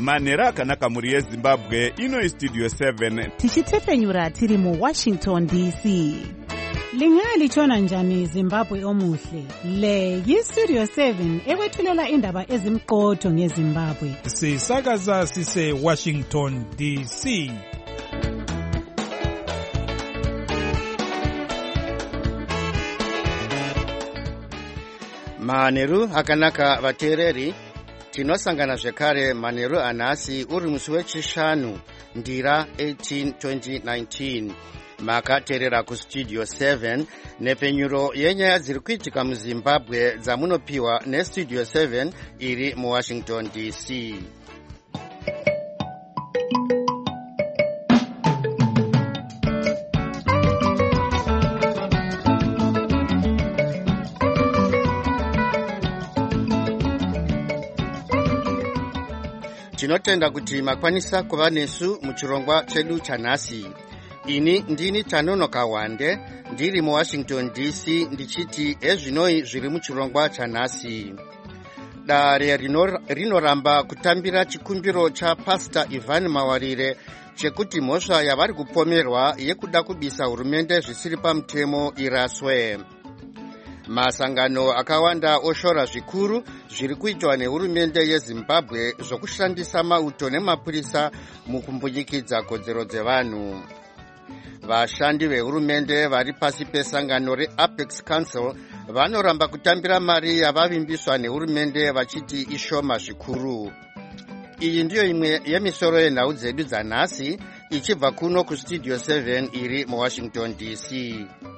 manhero akanaka mhuri yezimbabwe. Ino istudio 7 tichitefenyura tiri muWashington DC. Lingalitshona njani Zimbabwe omuhle? Le yistudio 7 ekwethulela indaba ezimqotho ngeZimbabwe. Sisakaza sise Washington DC. Manheru akanaka vateereri, tinosangana zvekare manheru anhasi uri musi wechishanu ndira 18 2019. Makateerera kustudio 7 nepfenyuro yenyaya dziri kuitika muZimbabwe dzamunopiwa nestudio 7 iri muWashington DC. Tinotenda kuti makwanisa kuva nesu muchirongwa chedu chanhasi. Ini ndini Tanonoka Wande, ndiri muWashington DC, ndichiti ezvinoi zviri muchirongwa chanhasi. Dare rinoramba kutambira chikumbiro chaPastor Ivan Mawarire chekuti mhosva yavari kupomerwa yekuda kubisa hurumende zvisiri pamutemo iraswe. Masangano akawanda oshora zvikuru zviri kuitwa nehurumende yeZimbabwe zvokushandisa mauto nemapurisa mukumbunyikidza kodzero dzevanhu. Vashandi vehurumende vari pasi pesangano reApex Council vanoramba kutambira mari yavavimbiswa nehurumende vachiti ishoma zvikuru. Iyi ndiyo imwe yemisoro yenhau dzedu dzanhasi ichibva kuno kustudio 7 iri muWashington DC.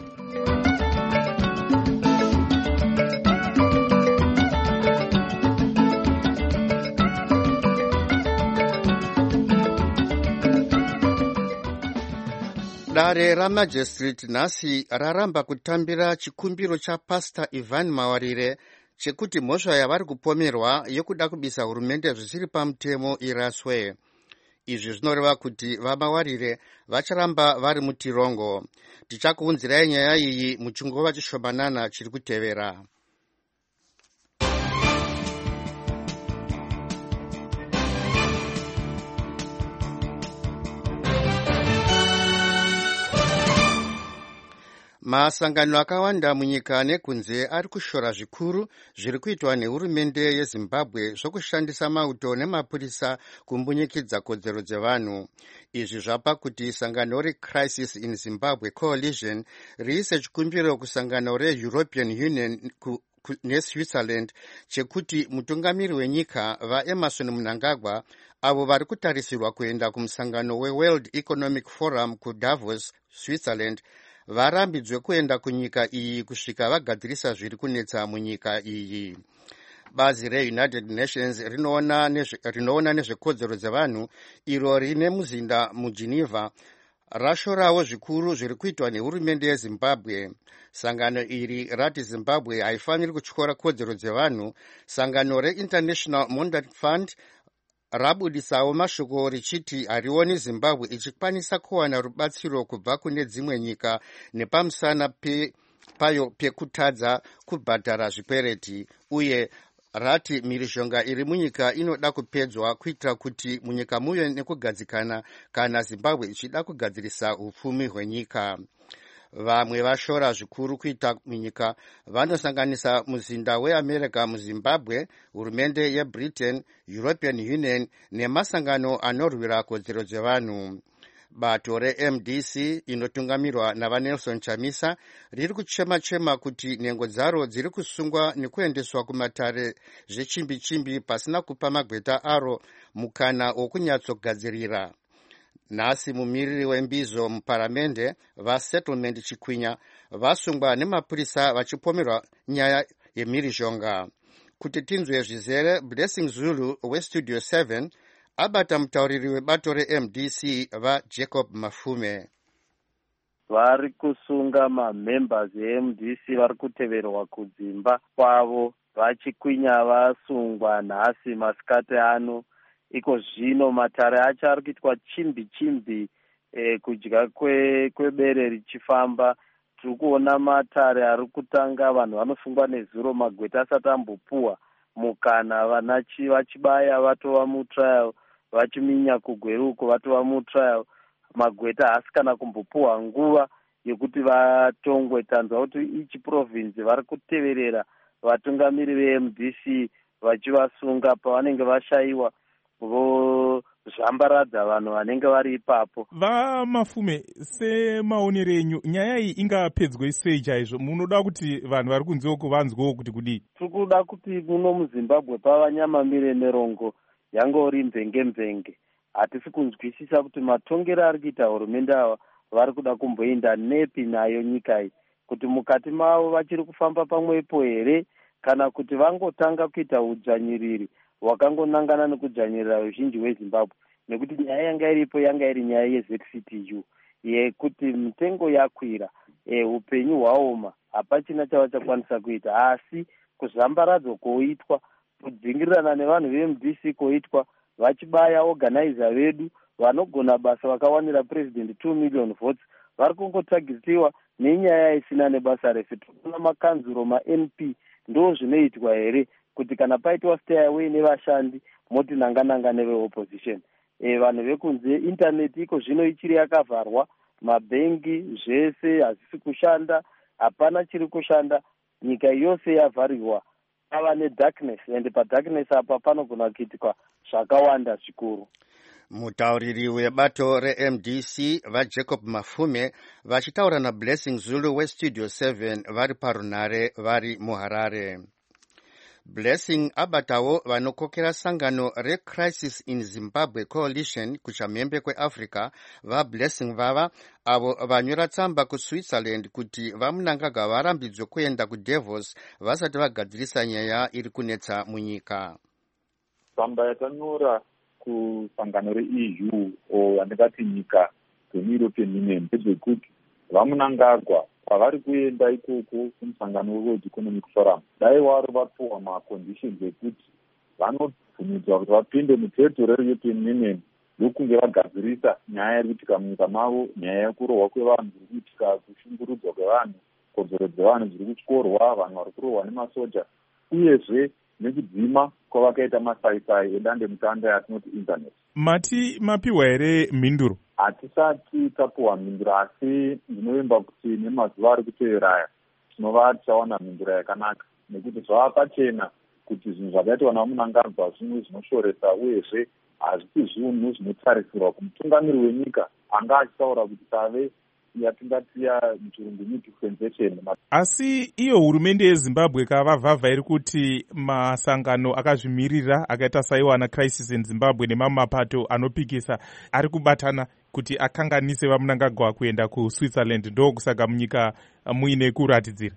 Dare raMagistrate nhasi raramba kutambira chikumbiro chaPastor Ivan Mawarire chekuti mhosva yavari kupomerwa yekuda kubisa hurumende zvisiri pamutemo iraswe. Izvi zvinoreva kuti vaMawarire vacharamba vari mutirongo. Tichakuunzirai nyaya iyi muchinguva chishomanana chiri kutevera. Masangano akawanda munyika nekunze ari kushora zvikuru zviri kuitwa nehurumende yeZimbabwe zvokushandisa mauto nemapurisa kumbunyikidza kodzero dzevanhu. Izvi zvapa kuti sangano reCrisis in Zimbabwe Coalition riise chikumbiro kusangano reEuropean Union neSwitzerland chekuti mutungamiri wenyika vaEmerson Mnangagwa avo vari kutarisirwa kuenda kumusangano weWorld Economic Forum kuDavos, Switzerland, varambidzwe kuenda kunyika iyi kusvika vagadzirisa zviri kunetsa munyika iyi. Bazi reUnited Nations rinoona nezvekodzero dzevanhu iro rine muzinda muGeneva rashorawo zvikuru zviri kuitwa nehurumende yeZimbabwe. Sangano iri rati Zimbabwe haifaniri kutyora kodzero dzevanhu. Sangano reInternational Monetary Fund rabudisawo mashoko richiti harioni Zimbabwe ichikwanisa kuwana rubatsiro kubva kune dzimwe nyika nepamusana payo pekutadza kubhadhara zvikwereti, uye rati mhirizhonga iri munyika inoda kupedzwa kuitira kuti munyika muve nekugadzikana kana Zimbabwe ichida kugadzirisa upfumi hwenyika. Vamwe vashora zvikuru kuita munyika vanosanganisa muzinda weAmerica muZimbabwe, hurumende yeBritain, European Union nemasangano anorwira kodzero dzevanhu. Bato reMDC inotungamirwa navaNelson Chamisa riri kuchema-chema kuti nhengo dzaro dziri kusungwa nekuendeswa kumatare zvechimbi-chimbi pasina kupa magweta aro mukana wokunyatsogadzirira. Nhasi mumiriri wembizo muparamende vaSettlement Chikwinya vasungwa nemapurisa vachipomerwa nyaya yemhirizhonga. Kuti tinzwe zvizere, Blessing Zulu weStudio 7 abata mutauriri webato reMDC vaJacob Mafume. Vari kusunga mamembers eMDC vari kuteverwa kudzimba kwavo. VaChikwinya vasungwa nhasi masikati ano. Iko zvino matare acho ari kuitwa chimbi-chimbi kudya kwebere richifamba. Tiri kuona matare ari kutanga vanhu vanosungwa nezuro magweta asati ambopuwa mukana vachibaya vatova mutrial vachiminya kugweruko vatova mutrial. Magweta haasi kana kumbopuwa nguva yekuti vatongwe. Tanzwa kuti ichi province vari kuteverera vatungamiri veMDC vachivasunga pavanenge vashayiwa vozvambaradza vanhu vanenge vari ipapo. Vamafume, semaonero enyu nyaya iyi ingapedzwe sei chaizvo? Munoda kuti vanhu vari kunze uko vanzwewo kuti kudii? Tiri kuda kuti muno muZimbabwe pava nyamamire nerongo yangori mvenge. Hatisi kunzwisisa kuti matongero ari kuita hurumende ava vari kuda kumboenda nepi nayo nyika iyi, kuti mukati mavo vachiri kufamba pamwepo here kana kuti vangotanga kuita udzvanyiriri hwakangonangana nekudzvanyirira ruzhinji hweZimbabwe. Nekuti nyaya yanga iripo yanga iri nyaya yeZCTU yekuti mitengo yakwira, upenyu hwaoma, hapachina chavachakwanisa kuita. Asi kuzambaradzwa kwoitwa, kudzingirirana nevanhu veMDC kwoitwa, vachibaya organizer vedu vanogona basa vakawanira president 2 million votes, vari kungotagitiwa nenyaya isina nebasa refu. Tuna makanzuro maNP ndo zvinoitwa here kuti kana paitwa stay away nevashandi moti nanga neveopposition. Vanhu vekunze internet iko zvino ichiri yakavharwa, mabhengi zvese hazisi kushanda, hapana chiri kushanda, nyika yose yavharirwa. Pava nedarkness, and padarkness apa panogona kuitika zvakawanda zvikuru. Mutauriri webato reMDC vaJacob Mafume vachitaura naBlessing Zulu weStudio 7 vari parunare vari muHarare. Blessing abatawo vanokokera sangano reCrisis in Zimbabwe Coalition kuchamhembe kweAfrica vaBlessing vava avo vanyora tsamba kuSwitzerland kuti vamunangagwa varambidzwe kuenda kuDavos vasati vagadzirisa nyaya iri kunetsa munyika. Tsamba yakanyora kusangano reEU andikati nyika dzemuEuropean Union ndedzekuti vamunangagwa pavari kuenda ikoko kumusangano weWorld Economic Forum dai wari vapuwa maconditions ekuti vanobvumidzwa kuti vapinde muterritory reEuropean Union ndokunge vagadzirisa nyaya iri kuitika munyika mavo, nyaya yekurohwa kwevanhu zviri kuitika, kushungurudzwa kwevanhu, kodzero dzevanhu zviri kutyorwa, vanhu vari kurohwa nemasoja, uyezve nekudzima kwavakaita masaisai edandemutande yatinoti internet. Mati mapiwa here mhinduro? Hatisati tapuwa mhinduro, asi ndinovimba kuti nemazuva ari kuteveraya tinova tichawana mhinduro yakanaka, nekuti zvava pachena kuti zvinhu zvakaitwa namunangagwa zvinhu zvinoshoresa, uyezve hazvisi zvinhu zvinotarisirwa kumutungamiri wenyika anga achitaura kuti tave yatingatiya muchirungu dispensation. Asi iyo hurumende yeZimbabwe kavavhavha iri kuti masangano akazvimirira akaita saiwana Crisis in Zimbabwe nemamwe mapato anopikisa ari kubatana kuti akanganise vamunangagwa kuenda kuSwitzerland, ndokusaka munyika muine kuratidzira.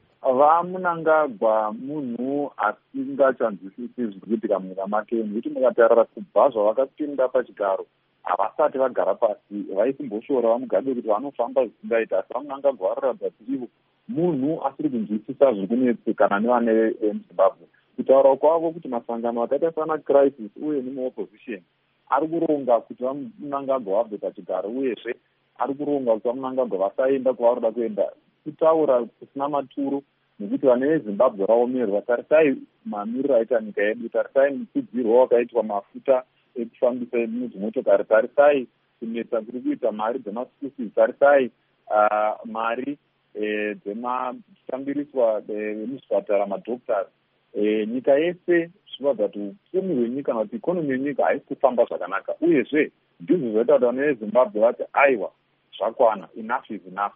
Vamunangagwa munhu asingachanzwisisi zviri kuitika munyika make, nekuti mukatarira kubva zvavakapinda pachigaro havasati vagara pasi vaikumboshora vamugabe kuti vanofamba zvisingaita, asi vamunangagwa vararadza kuti ivo munhu asiri kunzwisisa zviri kunetsekana nevane veMzimbabwe. Kutaura kwavo kuti masangano akaita sana Crisis uye nemaopposition ari kuronga kuti vamunangagwa vabve pachigaro, uyezve ari kuronga kuti vamunangagwa vasaenda kwavarikuda kuenda, kutaura kusina maturo, nekuti vane veZimbabwe vaomerwa. Tarisai mamiriro aita nyika yedu, tarisai mukudzirwa wakaitwa mafuta ekufambisa motokari, tarisai kunetsa kuri kuita mari dzemasikusi, tarisai mari dzematambiriswa emuzvipatara, madhoktari. Nyika yese zvichibva kuti upfumi hwenyika kana kuti ikonomi yenyika haisi kufamba zvakanaka, uyezve ndizvo zvaita kuti vane veZimbabwe vati aiwa zvakwana, enough is enough.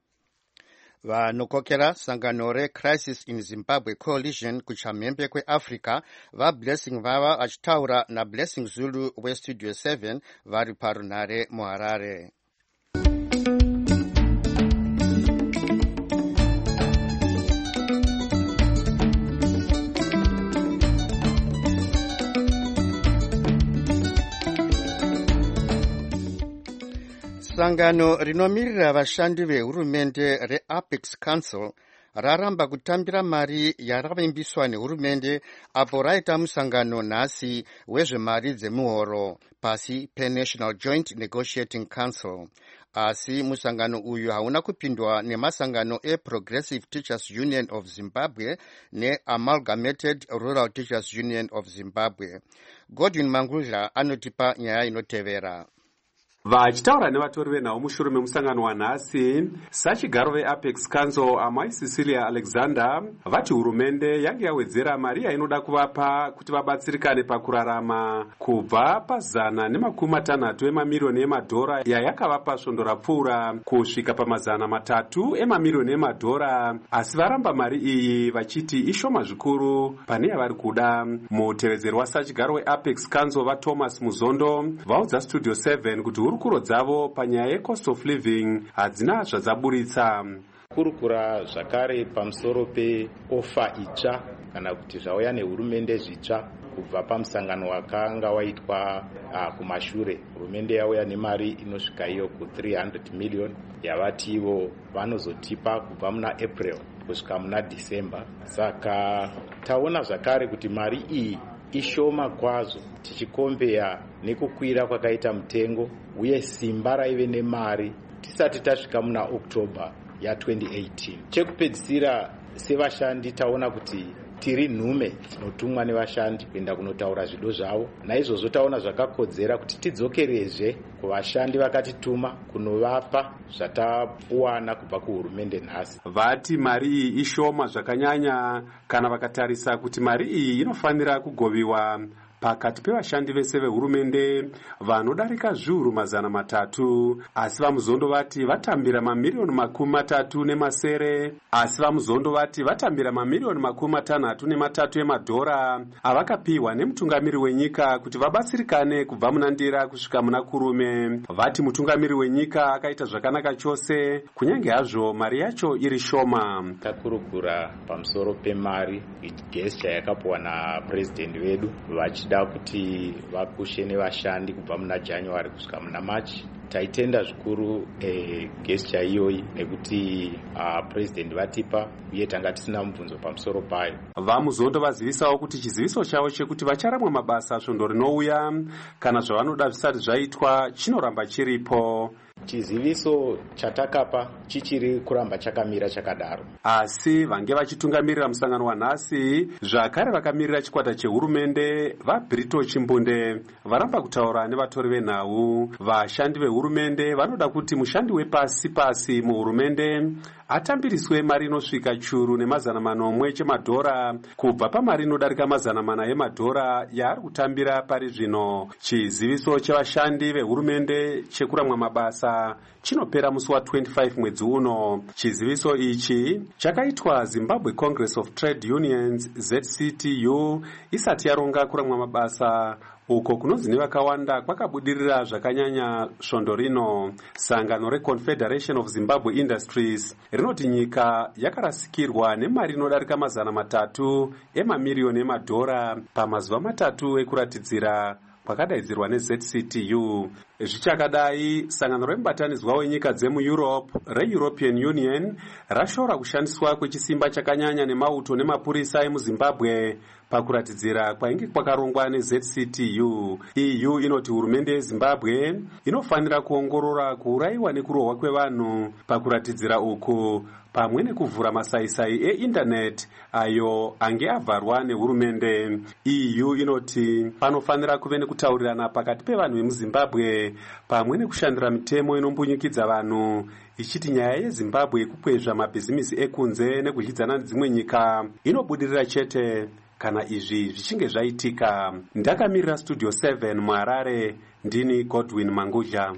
Vanokokera sangano reCrisis in Zimbabwe Coalition kuchamhembe kweAfrica vaBlessing vava vachitaura naBlessing Zulu weStudio 7 vari parunare muHarare. Sangano rinomirira vashandi vehurumende reApex Council raramba kutambira mari yaravimbiswa nehurumende apo raita musangano nhasi wezvemari dzemuhoro pasi peNational Joint Negotiating Council. asi musangano uyu hauna kupindwa nemasangano eProgressive Teachers Union of Zimbabwe neAmalgamated Rural Teachers Union of Zimbabwe. Godwin Mangudla anotipa nyaya inotevera. Vachitaura nevatori venhau mushure memusangano wanhasi, sachigaro veApex Council amai Cecilia Alexander vati hurumende yange yawedzera mari yainoda kuvapa kuti vabatsirikane pakurarama kubva pa160 emamirioni emadhora yayakavapa svondo rapfuura kusvika pa300 emamirioni emadhora, asi varamba mari iyi vachiti ishoma zvikuru pane yavari kuda. Mutevedzeri wasachigaro weApex Council vaThomas Muzondo vaudza Studio 7 kuti hurukuro dzavo panyaya yecost of living hadzina zvadzaburitsa. Kurukura zvakare pamusoro peofa itsva kana kuti zvauya nehurumende zvitsva kubva pamusangano wakanga waitwa kumashure. Hurumende yauya nemari inosvika iyo ku300 million yavati ivo vanozotipa kubva muna April kusvika muna December. Saka taona zvakare kuti mari iyi ishoma kwazvo tichikombeya nekukwira kwakaita mutengo uye simba raive nemari tisati tasvika muna October ya2018. Chekupedzisira sevashandi taona kuti tiri nhume dzinotumwa nevashandi kuenda kunotaura zvido zvavo. Naizvozvo taona zvakakodzera kuti tidzokerezve kuvashandi vakatituma kunovapa zvatapuwana kubva kuhurumende nhasi. Vati mari iyi ishoma zvakanyanya kana vakatarisa kuti mari iyi inofanira kugoviwa pakati pevashandi vese vehurumende vanodarika zviuru 300, asi vaMuzondo vati vatambira mamirioni 30 asi vaMuzondo vati vatambira mamirioni 63 emadhora avakapiwa nemutungamiri wenyika kuti vabatsirikane kubva muna Ndira kusvika muna Kurume. Vati mutungamiri wenyika akaita zvakanaka chose kunyange hazvo mari yacho iri shoma. Takurukura pamusoro pemari gesture yakapuwa napresident vedu vachida kuti vakushe nevashandi kubva muna January kusvika muna March. Taitenda zvikuru gesture iyoyi nekuti president vatipa uye tanga tisina mubvunzo pamusoro payo. VaMuzondo vazivisawo kuti chiziviso chavo chekuti vacharamwa mabasa svondo rinouya kana zvavanoda zvisati zvaitwa chinoramba chiripo. Chiziviso chatakapa chichiri kuramba chakamira chakadaro. Asi vange vachitungamirira musangano wanhasi zvakare vakamirira chikwata chehurumende vaBrito Chimbunde varamba kutaura nevatori venhau. Vashandi vehurumende vanoda kuti mushandi wepasi pasi muhurumende atambiriswe mari inosvika churu ne100 chemadhora kubva pamari inodarika 400 emadhora yaari kutambira pari zvino. Chiziviso chevashandi vehurumende chekuramwa mabasa chinopera musi wa25 mwedzi uno. Chiziviso ichi chakaitwa Zimbabwe Congress of Trade Unions ZCTU isati yaronga kuramwa mabasa uko kunonzi nevakawanda kwakabudirira zvakanyanya svondo rino. Sangano reConfederation of Zimbabwe Industries rinoti nyika yakarasikirwa nemari inodarika 300 emamirioni emadhora pamazuva 3 ekuratidzira kwakadaidzirwa neZCTU. Zvichakadai, sangano remubatanidzwa wenyika dzemuEurope reEuropean Union rashora kushandiswa kwechisimba chakanyanya nemauto nemapurisa emuZimbabwe pakuratidzira kwainge kwakarongwa neZCTU. EU inoti hurumende yeZimbabwe inofanira kuongorora kuurayiwa nekurohwa kwevanhu pakuratidzira uku pamwe nekuvhura masaisai eindaneti ayo ange avharwa nehurumende. EU inoti panofanira kuve nekutaurirana pakati pevanhu vemuZimbabwe pamwe nekushandira mitemo inombunyikidza vanhu, ichiti nyaya yeZimbabwe yekukwezva mabhizimisi ekunze nekudyidzana nedzimwe nyika inobudirira chete kana izvi zvichinge zvaitika. Ndakamirira Studio 7 muHarare, ndini Godwin Mangudla.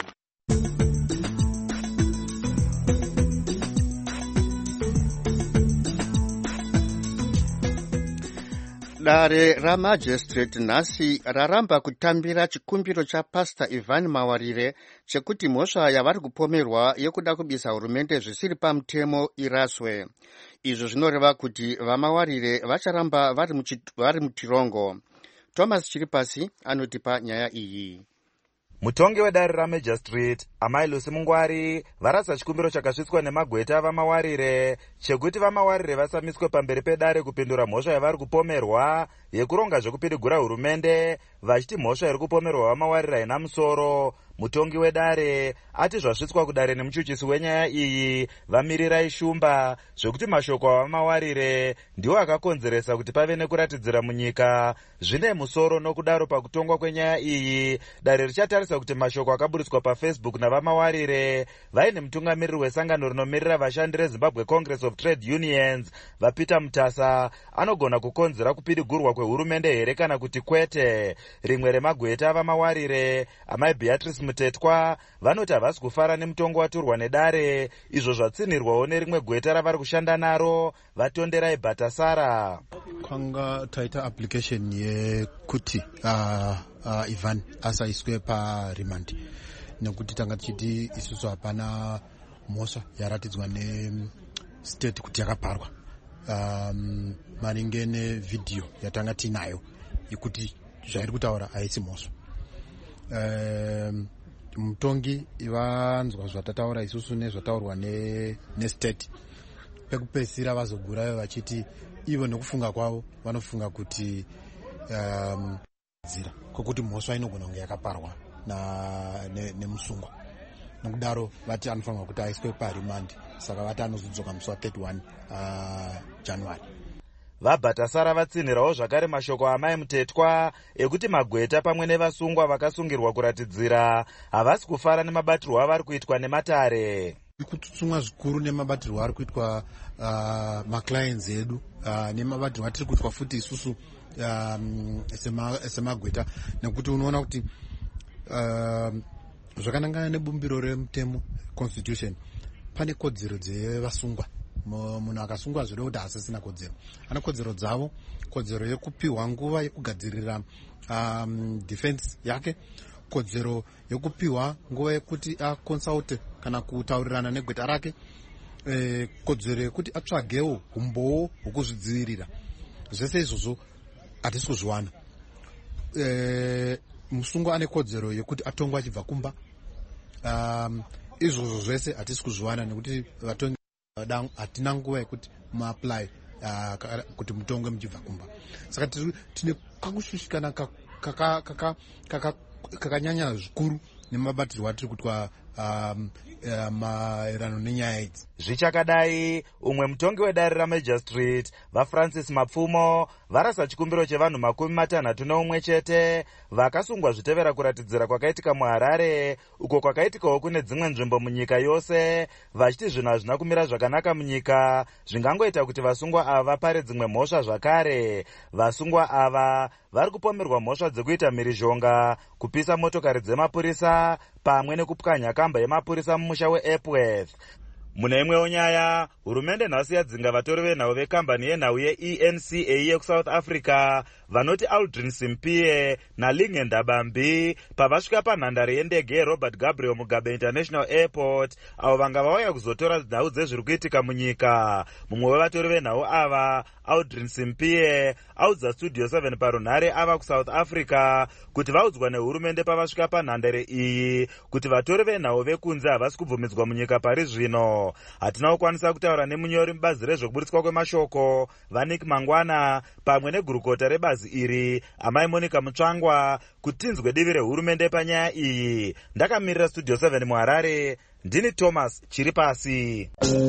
Dare raMagistrate nhasi raramba kutambira chikumbiro chaPastor Ivan Mawarire chekuti mhosva yavari kupomerwa yekuda kubisa hurumende zvisiri pamutemo iraswe. Izvo zvinoreva kuti vaMawarire vacharamba vari mutirongo. Thomas Chiripasi anotipa nyaya iyi. Mutongi wedare raMagistrate Amai Lucy Mungwari varatsa chikumbiro chakasvitswa nemagweta vaMawarire chekuti vaMawarire vasamiswe pamberi pedare kupindura mhosva yavari kupomerwa yekuronga zvekupidigura hurumende, vachiti mhosva iri kupomerwa vaMawarire haina musoro. mutongi wedare ati zvasvitswa kudare nemuchuchisi wenyaya iyi vamirirai shumba zvekuti mashoko avamawarire ndiwo akakonzeresa kuti pave nekuratidzira munyika zvine musoro. Nokudaro pakutongwa kwenyaya iyi dare richatarisa kuti mashoko akaburitswa pafacebook navamawarire vaine mutungamiriri wesangano rinomirira vashandi reZimbabwe Congress of Trade Unions vaPeter Mutasa anogona kukonzera kupidigurwa kwehurumende here kana kuti kwete. Rimwe remagweta avamawarire amai Beatrice Mutetwa vanoti havasi kufara nemutongo waturwa nedare, izvo zvatsinirwawo nerimwe gweta ravari kushanda naro vatonderai Bhatasara. Kwanga taita application yekuti Ivan asaiswe paremand nekuti tanga tichiti isusu hapana mhosva yaratidzwa nestate kuti yakaparwa maringe nevidhiyo yatanga tinayo yekuti zvairi kutaura haisi mhosva. Mutongi vanzwa zvatataura isusu nezvataurwa nestate. Pekupedzisira vazogura vachiti ivo nekufunga kwavo vanofunga kuti zira kokuti mhosva inogona kunge yakaparwa nemusungwa. Nokudaro vati anofanirwa kuti aiswe parimandi, saka vati anozodzoka musi wa31 January. VaBhatasara vatsinhirawo zvakare mashoko amai Mutetwa ekuti magweta pamwe nevasungwa vakasungirwa kuratidzira havasi kufara nemabatirwo avari kuitwa nematare. Kutsutsumwa zvikuru nemabatirwo ari kuitwa maclients edu nemabatirwo atiri kuitwa futi isusu semagweta, nekuti unoona kuti zvakanangana nebumbiro remutemo constitution pane kodzero dzevasungwa. Munhu akasungwa zvido kuti asisina kodzero, ana kodzero dzavo, kodzero yekupiwa nguva yekugadzirira defense yake, kodzero yekupiwa nguva yekuti aconsulte kana kutaurirana negweta rake, kodzero yekuti atsvagewo umbowo hwekuzvidzivirira. Zvese izvozvo hatisi kuzviwana. Musungwa ane kodzero yekuti atongwe achibva kumba. Izvozvo zvese hatisi kuzviwana nekuti vatongi hatina nguva yekuti muapply kuti mutongwe muchibva kumba. Saka tine kakushushikana kakanyanya zvikuru nemabatirwo atiri kuitwa maererano nenyaya idzi. Zvichakadai, umwe mutongi wedare raMajistrate vaFrancis Mapfumo varasa chikumbiro chevanhu 61 chete vakasungwa zvitevera kuratidzira kwakaitika muHarare, uko kwakaitikawo kune dzimwe nzvimbo munyika yose, vachiti zvinhu hazvina kumira zvakanaka munyika zvingangoita kuti vasungwa ava vapare dzimwe mhosva zvakare. Vasungwa ava vari kupomerwa mhosva dzekuita mhirizhonga, kupisa motokari dzemapurisa pamwe nekupwanya kamba yemapurisa mumusha weEpworth. Mune imwewo nyaya, hurumende nhasi yadzinga vatori venhau vekambani yenhau yeENCA yekusouth Africa vanoti Aldrin Simpie naLingen Dabambi pavasvika panhandare yendege yeRobert Gabriel Mugabe International Airport, avo vanga vauya kuzotora nhau dzezviri kuitika munyika. Mumwe wevatori venhau ava, Aldrin Simpie, audza Studio 7 parunhare ava kuSouth Africa kuti vaudzwa nehurumende pavasvika panhandare iyi kuti vatori venhau vekunze havasi kubvumidzwa munyika pari zvino. Hatina kukwanisa kutaura nemunyori mubazi rezvekuburitswa kwemashoko Vanik Mangwana pamwe negurukota rebazi iri amai Monica Mutsvangwa kuti tinzwe divi rehurumende panyaya iyi. Ndakamirira Studio 7 muHarare, ndini Thomas Chiripasi.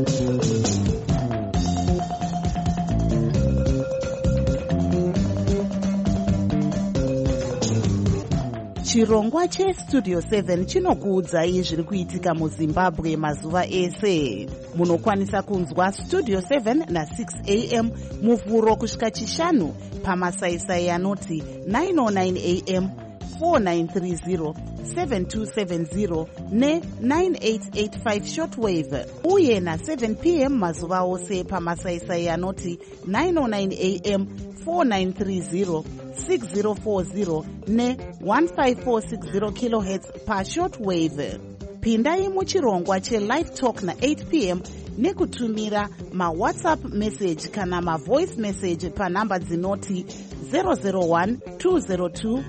Chirongwa cheStudio 7 chinokuudzai zviri kuitika muZimbabwe mazuva ese. Munokwanisa kunzwa Studio 7 na6 am muvhuro kusvika chishanu pamasaisai anoti 909 am, 4930, 7270 ne9885 shortwave, uye na7 pm mazuva ose pamasaisai anoti 909 am, 4930, 6040 ne15460 kHz pashortwave. Pindai muchirongwa chelive talk na8 pm nekutumira mawhatsapp message kana mavoice message panhamba dzinoti 001 202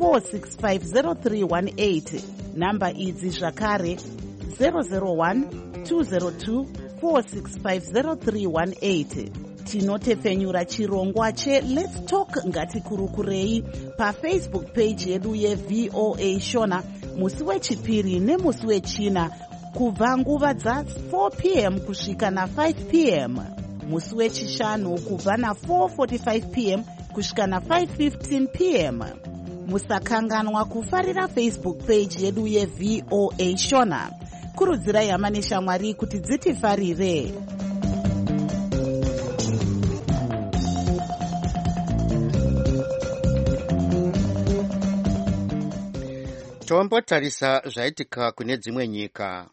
4650318. Namba idzi zvakare 001 202 4650318. Tinotepfenyura chirongwa cheLet's Talk Ngatikurukurei paFacebook page yedu yeVOA Shona musi wechipiri nemusi wechina kubva nguva dza4 p.m. kusvika na5 p.m. musi wechishanu kubva na4:45 p.m. kusvika na5:15 p.m. musakanganwa kufarira Facebook page yedu yeVOA Shona. Kurudzirai hama neshamwari kuti dzitifarire. Tombotarisa zvaitika kune dzimwe nyika.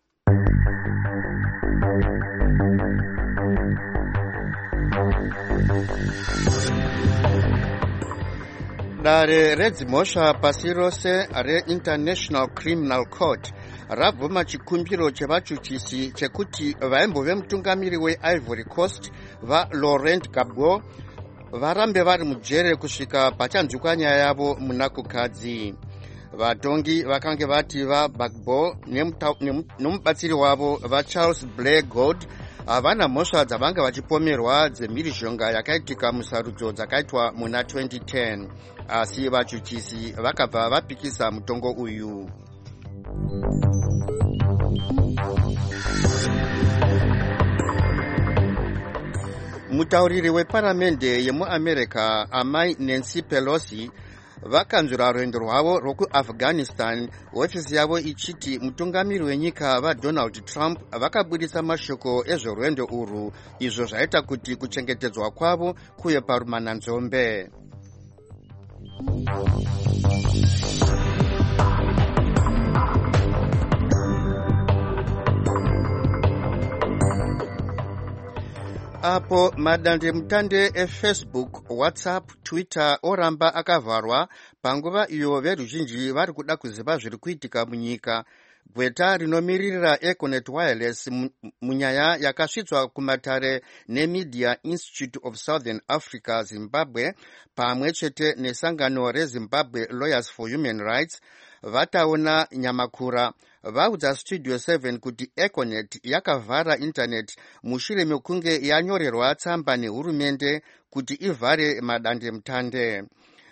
Dare redzimhosva pasi rose reInternational Criminal Court rabvuma chikumbiro chevachuchisi chekuti vaimbove mutungamiri weIvory Coast vaLaurent Gbagbo varambe vari mujere kusvika pachanzwikwa nyaya yavo muna kukadzi. Vatongi vakange vati vaGbagbo nemubatsiri wavo vaCharles Blair Gold havana mhosva dzavanga vachipomerwa dzemhirizhonga yakaitika musarudzo dzakaitwa muna 2010, asi vachuchisi vakabva vapikisa mutongo uyu. Mutauriri weparamende yemuAmerica amai Nancy Pelosi vakanzwira rwendo rwavo rwokuAfghanistan, hofisi yavo ichiti mutungamiri wenyika vaDonald Trump vakabudisa mashoko ezvorwendo urwu, izvo zvaita kuti kuchengetedzwa kwavo kuye parumananzombe. Apo madandemutande eFacebook, WhatsApp, Twitter oramba akavharwa panguva iyo veruzhinji vari kuda kuziva zviri kuitika munyika, gweta rinomiririra Econet Wireless munyaya yakasvitswa kumatare neMedia Institute of Southern Africa Zimbabwe pamwe chete nesangano reZimbabwe Lawyers for Human Rights vataona nyamakura vaudza Studio 7 kuti Econet yakavhara internet mushure mekunge yanyorerwa tsamba nehurumende kuti ivhare madandemutande.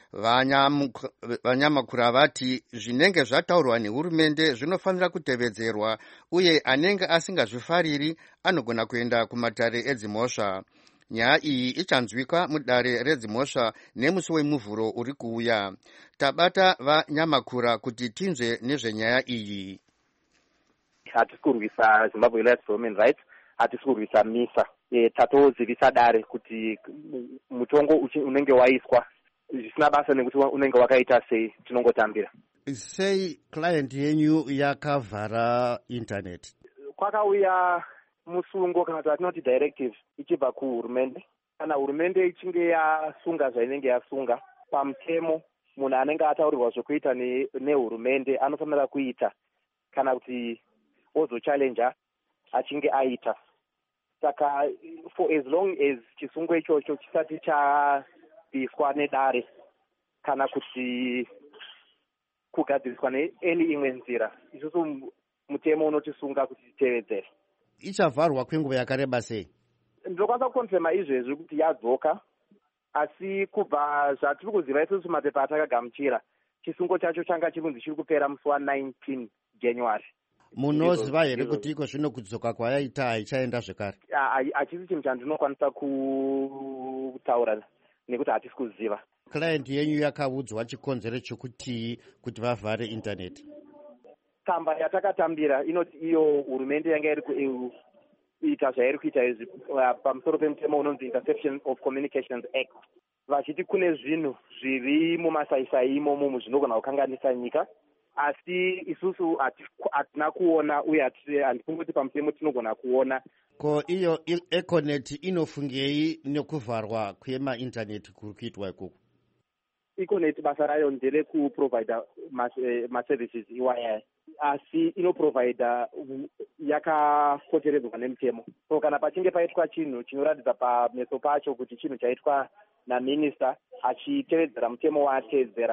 Vanyamakura vati zvinenge zvataurwa nehurumende zvinofanira kutevedzerwa uye anenge asingazvifariri anogona kuenda kumatare edzimhosva. Nyaya iyi ichanzwika mudare redzimhosva nemusi wemuvhuro uri kuuya. Tabata vanyamakura kuti tinzwe nezvenyaya iyi. Hatisi kurwisa Zimbabwe Lawyers for Human Rights, hatisi kurwisa MISA. Tatozivisa dare kuti mutongo unenge waiswa zvisina basa nekuti unenge wakaita sei, tinongotambira. Sei client yenyu yakavhara internet? Kwakauya musungo kana kuti atinoti directive ichibva kuhurumende. Kana hurumende ichinge yasunga zvainenge yasunga pamutemo, munhu anenge ataurirwa zvokuita nehurumende anofanira kuita kana kuti ozochallenge achinge aita. Saka for as long as chisungo ichocho chisati chabviswa nedare kana kuti kugadziriswa neeni imwe nzira, isusu mutemo unotisunga kuti titevedzere. Ichavharwa kwenguva yakareba sei? Ndinokwanisa kukonfirma izvezvi kuti yadzoka, asi kubva zvatiri kuziva isusu mapepa atakagamuchira, chisungo chacho changa chirunzi chiri kupera musi wa19 January. Munoziva here kuti iko zvino kudzoka kwayaita haichaenda zvekare? Hachisi chinhu chandinokwanisa kutaura nekuti hatisi kuziva. Client yenyu yakaudzwa chikonzero chokuti kuti vavhare internet? Tsamba yatakatambira inoti iyo hurumende yanga iri kuita zvairi kuita izvi pamusoro pemutemo unonzi Interception of Communications Act, vachiti kune zvinhu zviri mumasaisai imomo zvinogona kukanganisa nyika, asi isusu hatina kuona uye handifungi kuti pamutemo tinogona kuona. Ko iyo Econet inofungei nekuvharwa kwemaintaneti kuri kuitwa ikoko? Econet basa rayo ndere kuprovida maservices iwaya, asi inoprovida yakapoteredzwa nemutemo. So kana pachinge paitwa chinhu chinoratidza pameso pacho kuti chinhu chaitwa naminista achitevedzera mutemo waatevedzera,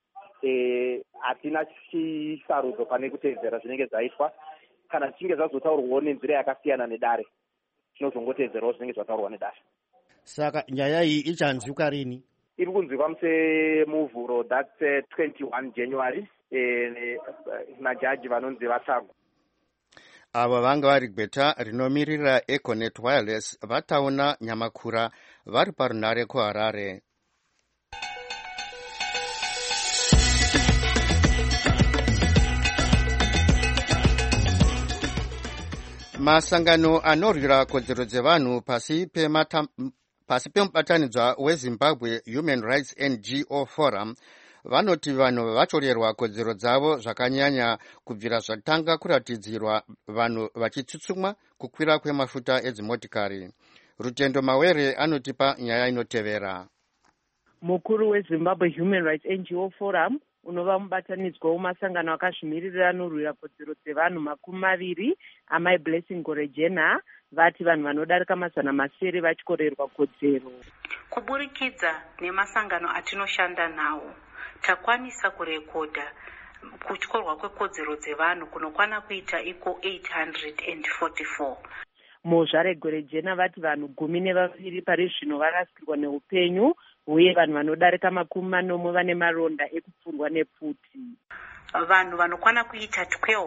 hatina chisarudzo pane kutevedzera zvinenge zvaitwa. Kana zvichinge zvazotaurwawo nenzira yakasiyana nedare, tinozongotevedzerawo zvinenge zvataurwa nedare. Saka nyaya iyi ichanzwika rini? Iri kunzwikwa musemuvhuro, that's 21 January. majaji vanonzi vatsagwa. avo vanga vari gweta rinomirira Econet Wireless vataona Nyamakura vari parunare kuHarare. Masangano anorwira kodzero dzevanhu pasi pemubatanidzwa weZimbabwe Human Rights NGO Forum vanoti vanhu vatorerwa kodzero dzavo zvakanyanya kubvira zvatanga kuratidzirwa vanhu vachitsutsumwa kukwira kwemafuta edzimotikari. Rutendo Mawere anotipa nyaya inotevera. Mukuru weZimbabwe Human Rights NGO Forum unova mubatanidzwa wemasangano akazvimirira anorwira kodzero dzevanhu 20 amai Blessing Gorejena vati vanhu vanodarika 700 vachikorerwa kodzero. Kuburikidza nemasangano atinoshanda nawo takwanisa kurekodha kutyorwa kwekodzero dzevanhu kunokwana kuita iko 844. Mozvare Gorejena vati vanhu 12 pari zvino varasikirwa neupenyu uye vanhu vanodarika 40 vane maronda ekupfurwa nepfuti. Vanhu vanokwana kuita 12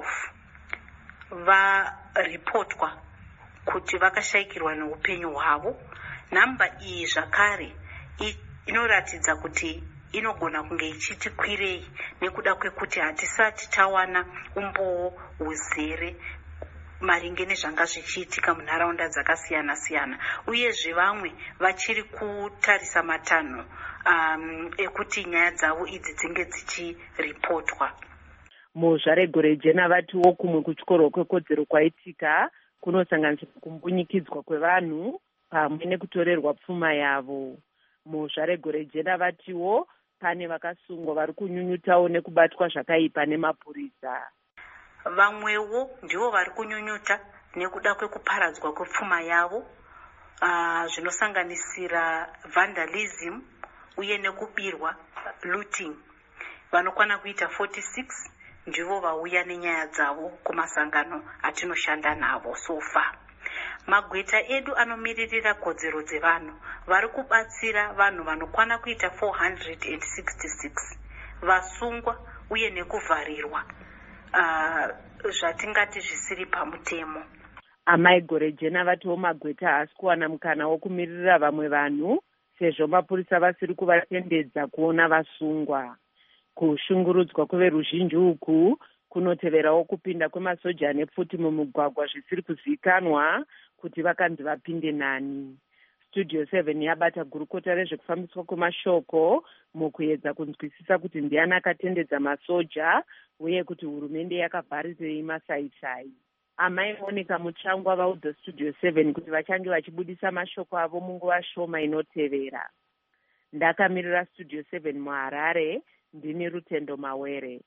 varipotwa kuti vakashayikirwa neupenyu hwavo. Namba iyi zvakare inoratidza kuti inogona kunge ichiti kwirei nekuda kwekuti hatisati tawana umboo uzere maringe nezvanga zvichiitika munharaunda dzakasiyana siyana, uyezve vamwe vachiri kutarisa matanho ekuti nyaya dzavo idzi dzinge dzichiripotwa. Mozvare Gorejena vatiwo kumwe kutyorwa kwekodzero kwaitika kunosanganisira kumbunyikidzwa kwevanhu pamwe nekutorerwa pfuma yavo. Mozvare Gorejena vatiwo pane vakasungwa vari kunyunyutawo nekubatwa zvakaipa nemapurisa. Vamwewo ndivo vari kunyunyuta nekuda kwekuparadzwa kwepfuma yavo, zvinosanganisira vandalism uye nekubirwa looting. Vanokwana kuita 46 ndivo vauya nenyaya dzavo kumasangano atinoshanda navo sofa. Magweta edu anomiririra kodzero dzevanhu vari kubatsira vanhu vanokwana kuita 466 vasungwa uye nekuvharirwa zvatingati zvisiri pamutemo. Amai Gorejena vatiwo magweta haasi kuwana mukana wokumirira vamwe vanhu sezvo mapurisa vasiri kuvatendedza kuona vasungwa. Kushungurudzwa kweveruzhinji uku kunoteverawo kupinda kwemasoja nepfuti mumugwagwa zvisiri kuzivikanwa kuti vakanzi vapinde nani. Studio 7 yabata gurukota rezvekufambiswa kwemashoko mukuedza kunzwisisa kuti ndiani akatendedza masoja uye kuti hurumende yakavharirei masaisai. Amai Monica Mutsvangwa vaudza Studio 7 kuti vachange vachibudisa mashoko avo munguva shoma inotevera. Ndakamirira Studio 7 muHarare, ndini Rutendo Mawere.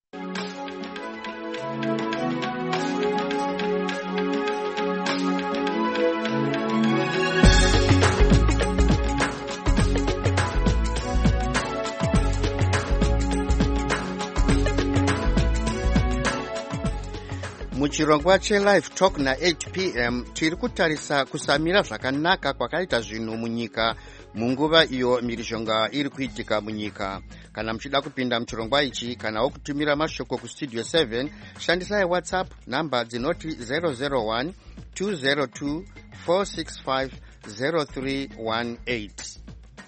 Muchirongwa cheLive Talk na 8 p.m. tiri kutarisa kusamira zvakanaka kwakaita zvinhu munyika munguva iyo mhirizhonga iri kuitika munyika. Kana muchida kupinda muchirongwa ichi kanawo kutumira mashoko kustudio 7 shandisai WhatsApp namba dzinoti 001 202 465 0318.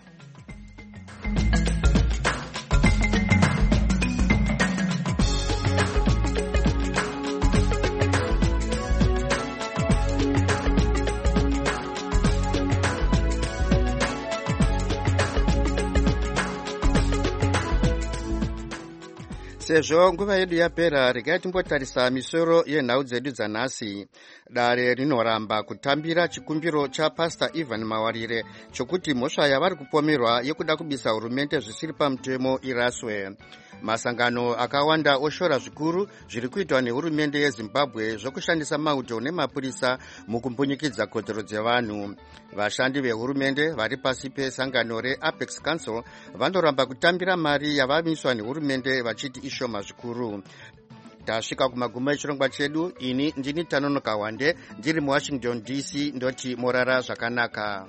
Sezvo nguva yedu yapera, regai timbotarisa misoro yenhau dzedu dzanhasi. Dare rinoramba kutambira chikumbiro chaPastor Ivan Mawarire chokuti mhosva yavari kupomerwa yekuda kubisa hurumende zvisiri pamutemo iraswe. Masangano akawanda oshora zvikuru zviri kuitwa nehurumende yeZimbabwe zvokushandisa mauto nemapurisa mukumbunyikidza kodzero dzevanhu. Vashandi vehurumende vari pasi pesangano reApex Council vanoramba kutambira mari yavamiswa nehurumende vachiti ishoma zvikuru. Tasvika kumagumo echirongwa chedu. Ini ndini Tanonoka Wande ndiri muWashington DC, ndoti morara zvakanaka.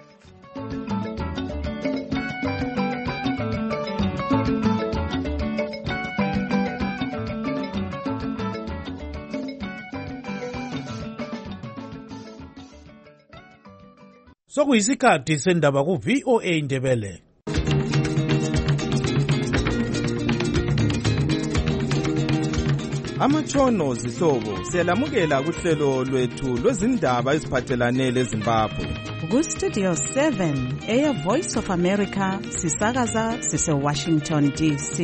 Sokuyisikhathi sendaba ku VOA Ndebele. Amatshono zihlobo siyalamukela kuhlelo lwethu lwezindaba eziphathelane leZimbabwe. Ku Studio 7 Air Voice of America sisakaza sise Washington DC.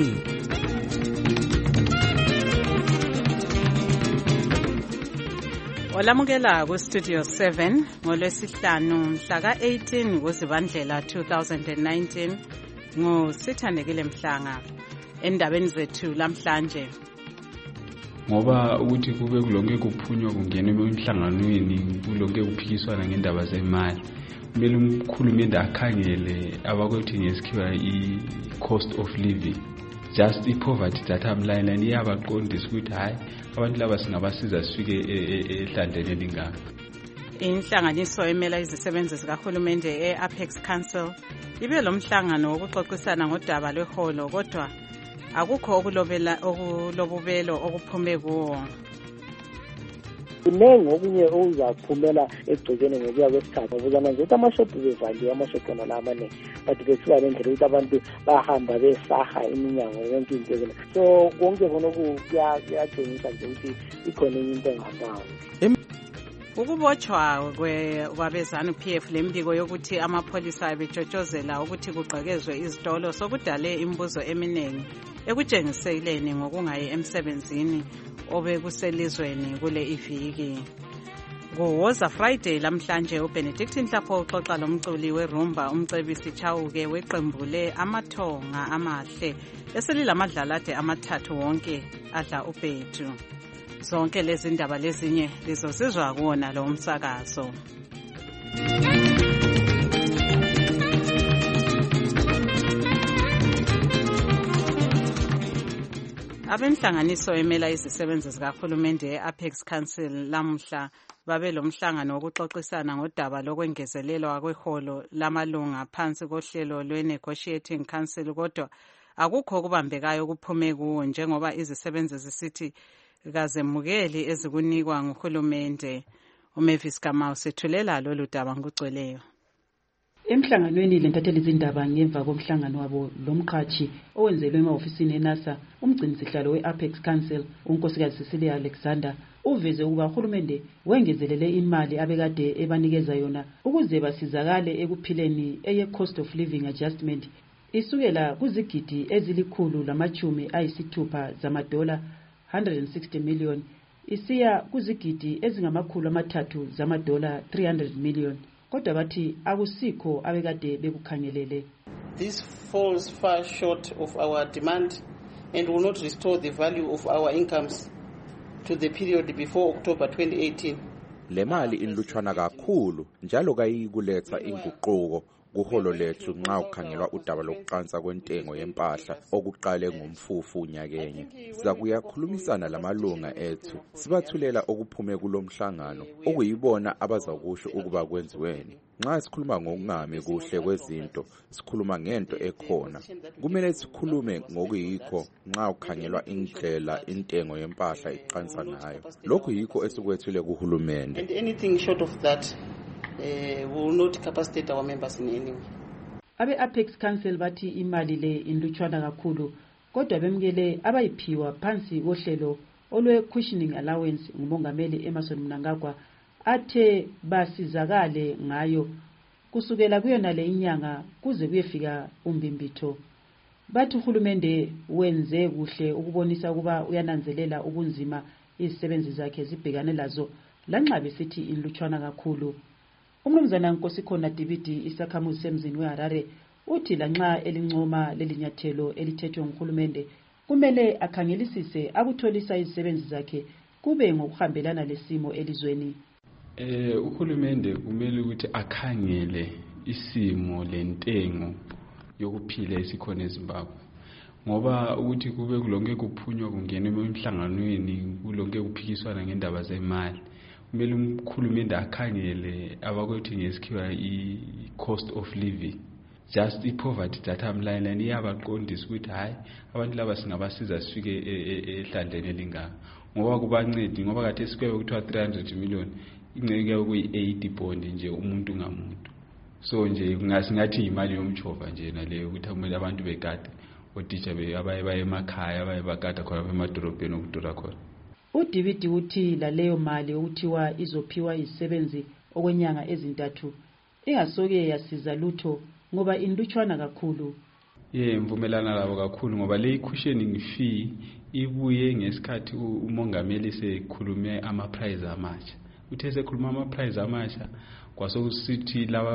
Olamukela ku Studio 7 ngolwesihlanu mhla ka-18 kuZibandlela 2019 nguSithandekile Mhlanga. Endabeni zethu lamhlanje, ngoba ukuthi kube kulonke kuphunywa kungena emihlanganweni kulonke kuphikiswana ngendaba zemali, kumele umkhulumende akhangele abakuthi ngesikhiwa i-cost of living, just i-poverty data line iyabaqondisa ukuthi hayi abantu laba singabasiza sifike ehlandleni elingaka. Inhlanganiso emela izisebenzi zikahulumende e-Apex Council ibe lo mhlangano wokuxoxisana ngodaba lweholo, kodwa akukho okulobubelo okuphume kuwo. Kunengi okunye okuzaphumela egcekeni ngokuya kwesikhathi, ngoba manje ukuthi amashophu bevaliwe, amashophu wona la amaningi, but bethiwa lendlela ukuthi abantu bahamba besaha iminyango yonke into ezina. So konke khona kuyatshengisa nje ukuthi ikhona enye into engahambanga. Ukubotshwa kwabezanu-PF lembiko yokuthi amapholisa betshotshozela ukuthi kugqekezwe izitolo sokudale imibuzo eminingi ekutshengiseleni ngokungayi emsebenzini obekuselizweni kule iviki. Kuwoza Friday lamhlanje uBenedict Nhlapho uxoxa lomculi werumba umcebisi Chauke weqembule amathonga amahle eselilamadlalade amathathu wonke adla ubhedu. Zonke lezi ndaba lezinye lizosizwa kuwona lo umsakazo. Abenhlanganiso emela izisebenzi zikahulumende e-Apex Council lamuhla babe lo mhlangano wokuxoxisana ngodaba lokwengezelelwa kweholo lamalunga phansi kohlelo lwe-Negotiating Council, kodwa akukho okubambekayo okuphume kuwo njengoba izisebenzi zisithi kazemukeli ezikunikwa nguhulumende. uMavis Kamau sethulela lolu daba ngokugcweleyo. Emhlanganweni lentatheli izindaba ngemva komhlangano wabo lomqhathi owenzelwe ema-ofisini eNASA, umgcinisihlalo we-Apex Council unkosikazi Cecilia Alexander uveze ukuba uhulumende wengezelele imali abekade ebanikeza yona ukuze basizakale ekuphileni eye-cost of living adjustment isukela kuzigidi ezili-160 zamadola 160 million isiya kuzigidi ezingama-300 zamadola 300 million. Kodwa bathi akusikho abekade bekukhangelele. This falls far short of our demand and will not restore the value of our incomes to the period before October 2018. Le mali inlutshwana kakhulu njalo kayikuletha inguquko kuholo lethu nxa ukhangelwa udaba lokuqansa kwentengo yempahla okuqale ngomfufu unyakenye. Siza kuyakhulumisana lamalunga ethu sibathulela okuphume kulomhlangano okuyibona abazakusho ukuba kwenziweni. Nxa sikhuluma ngokungami kuhle kwezinto sikhuluma ngento ekhona. Kumele sikhulume ngokuyikho nxa ukhangelwa indlela intengo yempahla iqansa ngayo. Lokho yikho esikwethule kuhulumende. And anything short of that will not capacitate our members in any way. Abe-Apex Council bathi imali le inlutshwana kakhulu, kodwa bemukele abayiphiwa phansi kohlelo olwe-cushioning allowance ngumongameli Emmerson Mnangagwa athe basizakale ngayo kusukela kuyona le inyanga kuze kuyefika umbimbitho. Bathi uhulumende wenze kuhle ukubonisa ukuba uyananzelela ubunzima izisebenzi zakhe zibhekane lazo lanxa besithi inlutshwana kakhulu. Umnumzana Nkosikhona Dibidi isakhamuzi semzini weHarare uthi lanxa elincoma lelinyathelo elithethwe nguhulumende kumele akhangelisise akutholisa izisebenzi zakhe kube ngokuhambelana lesimo elizweni. Uhulumende kumele ukuthi akhangele isimo lentengo yokuphila esikhona eZimbabwe, ngoba ukuthi kube kulonke kuphunywa kungena emihlanganweni kulonke kuphikiswana ngendaba zemali, kumele umkhulumende akhangele abakuthi ngesikhiwa i-cost of living, just i-poverty data line iyabaqondisa ukuthi hayi abantu laba singabasiza sifike ehlandleni elingaka, ngoba kubancedi ngoba kade sikwebe kuthiwa 300 million inceke kuyi-80 bond nje umuntu ngamuntu. so nje singathi imali yomchova nje naleyo ukuthi kumele abantu begade otitsha abaye emakhaya abaye bagada khona emadolobheni okudura khona. uDVD uthi laleyo mali okuthiwa izophiwa izisebenzi okwenyanga ezintathu ingasoke yasiza lutho ngoba indutshwana kakhulu. Mvumelana labo kakhulu ngoba le cushioning fee ibuye ngesikhathi umongameli sekhulume ama-price amasha. Uthe sekhuluma ama-price amasha kwasokusithi laba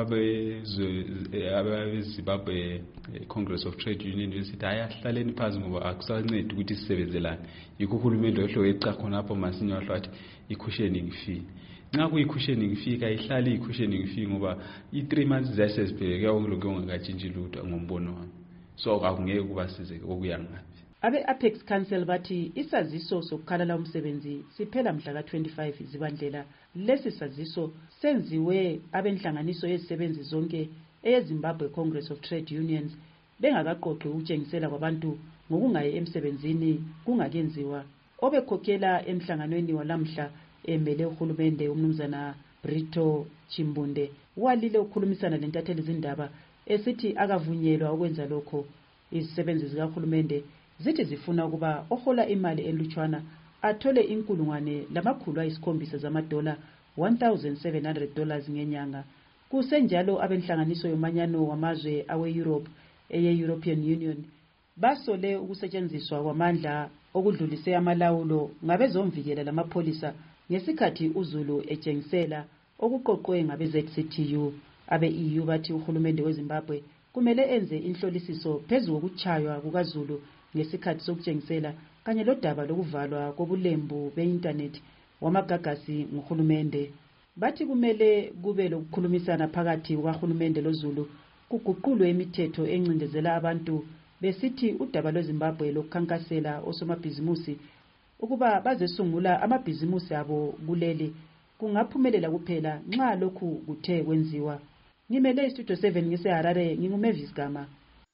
abeZimbabwe Congress of Trade Union University ayahlaleni phansi ngoba akusancedi ukuthi sisebenzelane. Yikho uhulumende ohlo eca khona apho masinya wahlo athi i-cushioning fee. Nxa kuyi-cushioning fee kayihlali i-cushioning fee ngoba i-3 months zasezibheke yonke ongakatshintshi lutho ngombono wami. So akungeke kubasize okuya ngapi. Abe-Apex Council bathi isaziso sokukhalala umsebenzi siphela mhla ka-25 Zibandlela. Lesi saziso senziwe abenhlanganiso yezisebenzi zonke eyeZimbabwe Congress of Trade Unions bengakaqoqi ukutshengisela kwabantu ngokungayi emsebenzini kungakenziwa. Obekhokhela emhlanganweni walamhla emele uhulumende umnumzana Brito Chimbunde walile ukukhulumisana lentatheli zindaba esithi akavunyelwa ukwenza lokho. Izisebenzi zikahulumende zithi zifuna ukuba ohola imali elutshwana athole $1,700 zamadola, $1,700 ngenyanga. Kusenjalo abenhlanganiso yomanyano wamazwe awe-Europe eye-European Union basole ukusetshenziswa kwamandla okudlulise amalawulo ngabezomvikela lamapholisa ngesikhathi uZulu etshengisela okuqoqwe ngabe-ZCTU. Abe-EU bathi uhulumende weZimbabwe kumele enze inhlolisiso phezu kokuchaywa kukaZulu ngesikhathi sokutshengisela kanye lodaba lokuvalwa kobulembu be-internet wamagagasi nguhulumende. Bathi kumele kube lokukhulumisana phakathi kukahulumende loZulu kuguqulwe imithetho encindezela abantu besithi udaba lweZimbabwe lokukhankasela osomabhizimusi ukuba bazesungula amabhizimusi abo kuleli kungaphumelela kuphela nxa lokhu kuthe kwenziwa. Ngimele iStudio 7 ngiseHarare nginguMavis Gama.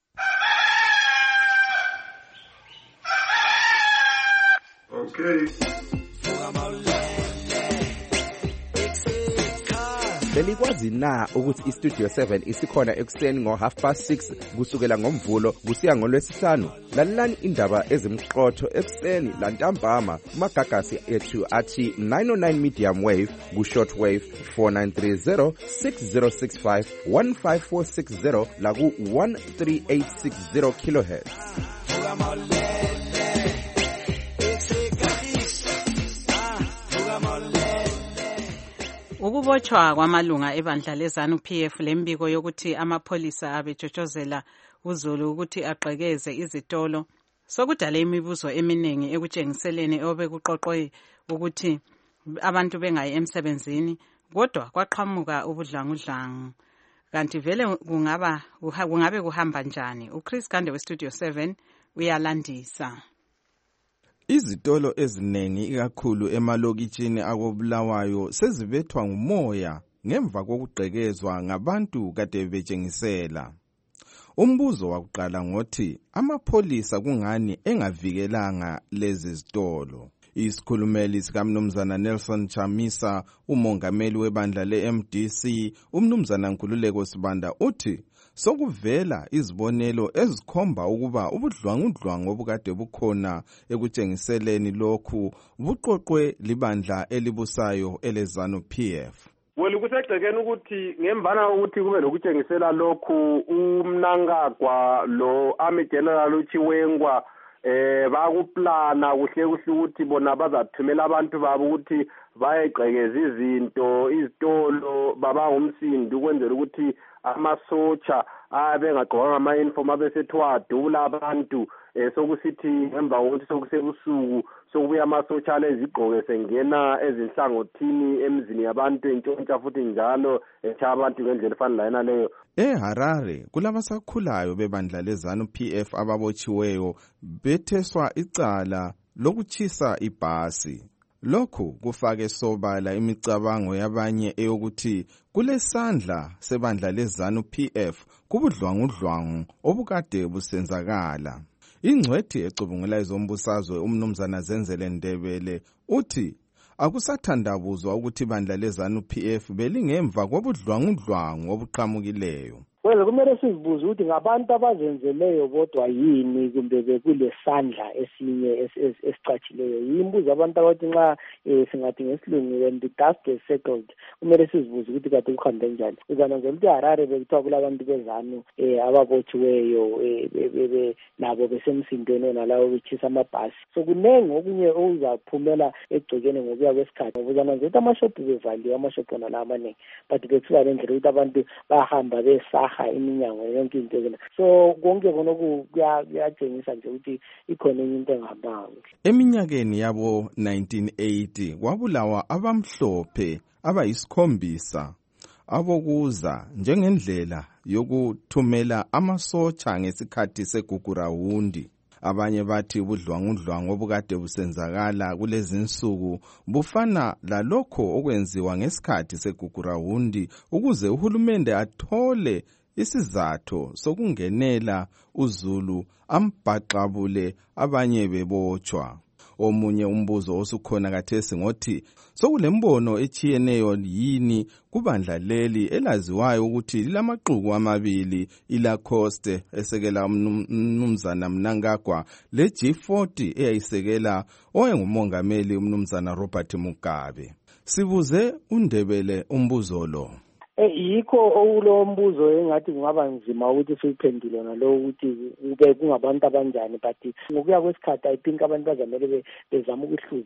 Okay. Belikwazi na ukuthi iStudio 7 isikhona ekuseni ngo6:30 kusukela ngomvulo kusiya ngolwesihlanu? Lalelani indaba ezimqotho ekuseni lantambama kumagagasi ethu athi 909 medium wave ku-shortwave 4930 6065 15460 laku 13860 kilohertz. Ukubotshwa kwamalunga ebandla leZANU-PF lembiko yokuthi amapholisa abejotshozela uZulu ukuthi aqhekeze izitolo sokudala imibuzo eminingi ekutshengiseleni obekuqoqwe ukuthi abantu bengayi emsebenzini, kodwa kwaqhamuka ubudlangudlangu. Kanti vele kungabe kuhamba njani? uChris Gande weStudio 7 uyalandisa. Izitolo eziningi ikakhulu emalokitshini akobulawayo sezibethwa ngumoya ngemva kokugqekezwa ngabantu kade betshengisela. Umbuzo wakuqala ngothi amapholisa kungani engavikelanga lezi zitolo. Isikhulumeli sikaMnumzana Nelson Chamisa, umongameli webandla le-MDC, uMnumzana Nkululeko Sibanda uthi sokuvela izibonelo ezikhomba ukuba ubudlwangudlwangu obukade bukhona ekutshengiseleni lokhu buqoqwe libandla elibusayo eleZANU-PF. Kusegcekeni ukuthi ngemvana ukuthi kube lokutshengisela lokhu uMnangagwa lo Army General uChiwengwa bakuplana kuhle ukuthi bona bazathumela abantu babo ukuthi bayegqekeza izitolo baba umsindo ukwenzela ukuthi amasotsha abengagqokanga ama-uniform abesethiwa adubula abantu sokusithi ngemva kokuthi sokusebusuku sokubuya amasotsha alezigqoko sengena ezinhlangothini emzini yabantu entshontsha futhi njalo etshaya abantu ngendlela efanele leyo. EHarare kulabasakhulayo bebandla leZANU-PF ababotshiweyo betheswa icala lokutshisa ibhasi. Lokhu kufake sobala imicabango yabanye eyokuthi kulesandla sebandla leZANU-PF kubudlwangudlwangu obukade busenzakala. Ingcwethi ecubungula izombusazwe uMnumzana Zenzele Ndebele uthi akusathandabuzwa ukuthi ibandla leZANU-PF belingemva kobudlwangudlwangu obuqhamukileyo. Well, kumele sizibuze ukuthi ngabantu abazenzeleyo bodwa yini kumbe bekule sandla esinye esicatshileyo. Yimbuzo abantu abathi nxa singathi ngesilungu when the dust is settled kumele sizibuze ukuthi kade kuhambe njani. Uzananzela ukuthi Harare bekuthiwa kulabantu bezanu ababotshiweyo nabo besemsindweni nalawo betshisa amabhasi. So kunengi okunye okuzaphumela egcekeni ngokuya kwesikhathi. Uzananzela ukuthi amashophu bevaliwe, amashophu nala amanengi, but bekuthiwa lendlela ukuthi abantu bahamba besa iminyango yonke into ezena. So konke khonokho kuyatshengisa nje ukuthi ikhona enye into engahambanga. Eminyakeni yabo 1980 kwabulawa abamhlophe abayisikhombisa abokuza njengendlela yokuthumela amasotsha ngesikhathi segugurawundi. Abanye bathi ubudlwangudlwangu obukade busenzakala kulezi insuku bufana lalokho okwenziwa ngesikhathi segugurawundi ukuze uhulumende athole isizathu sokungenela uZulu ambhaqabule abanye bebotshwa. Omunye umbuzo osukhona khathesi ngothi sokulembono etshiyeneyo yini kubandla leli elaziwayo ukuthi lilamaqhuku amabili, iLacoste esekela umnumzana Mnangagwa leG40 eyayisekela owayengumongameli umnumzana Robert Mugabe. Sibuze uNdebele umbuzo lo. Yikho okulo mbuzo engathi kungaba nzima ukuthi siyiphendule nalo ukuthi kube kungabantu abanjani, but ngokuya kwesikhathi I think abantu bazamele bezama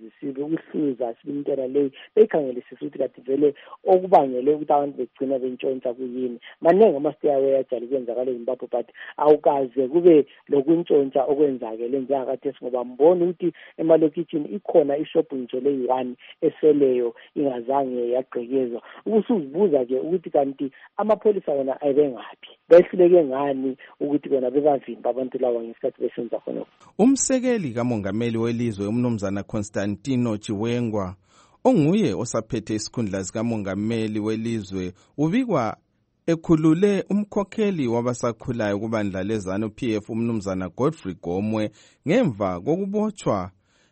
ukuhluza sibintela leyi bekhangelisisa ukuthi kade vele okubangele ukuthi abantu begcina bentshontsha kuyini. Maningi amasiteyawe ajali kwenzakala eZimbabwe, but awukaze kube lokuntshontsha okwenzakele njengakathesi ngoba mbona ukuthi emalokitshini ikhona ishop nje leyi-1 eseleyo ingazange yagqekezwa. Ukusuzibuza ke ukuthi kanti amapholisa wona ayebengaphi, behluleke ngani ukuthi bona bebavimba abantu lawa ngesikhathi besenza khonokho. Umsekeli kamongameli welizwe umnumzana Constantino Chiwengwa onguye osaphethe isikhundla sikamongameli welizwe ubikwa ekhulule umkhokheli wabasakhulayo kubandla leZANU-PF umnumzana Godfrey Gomwe ngemva kokubotshwa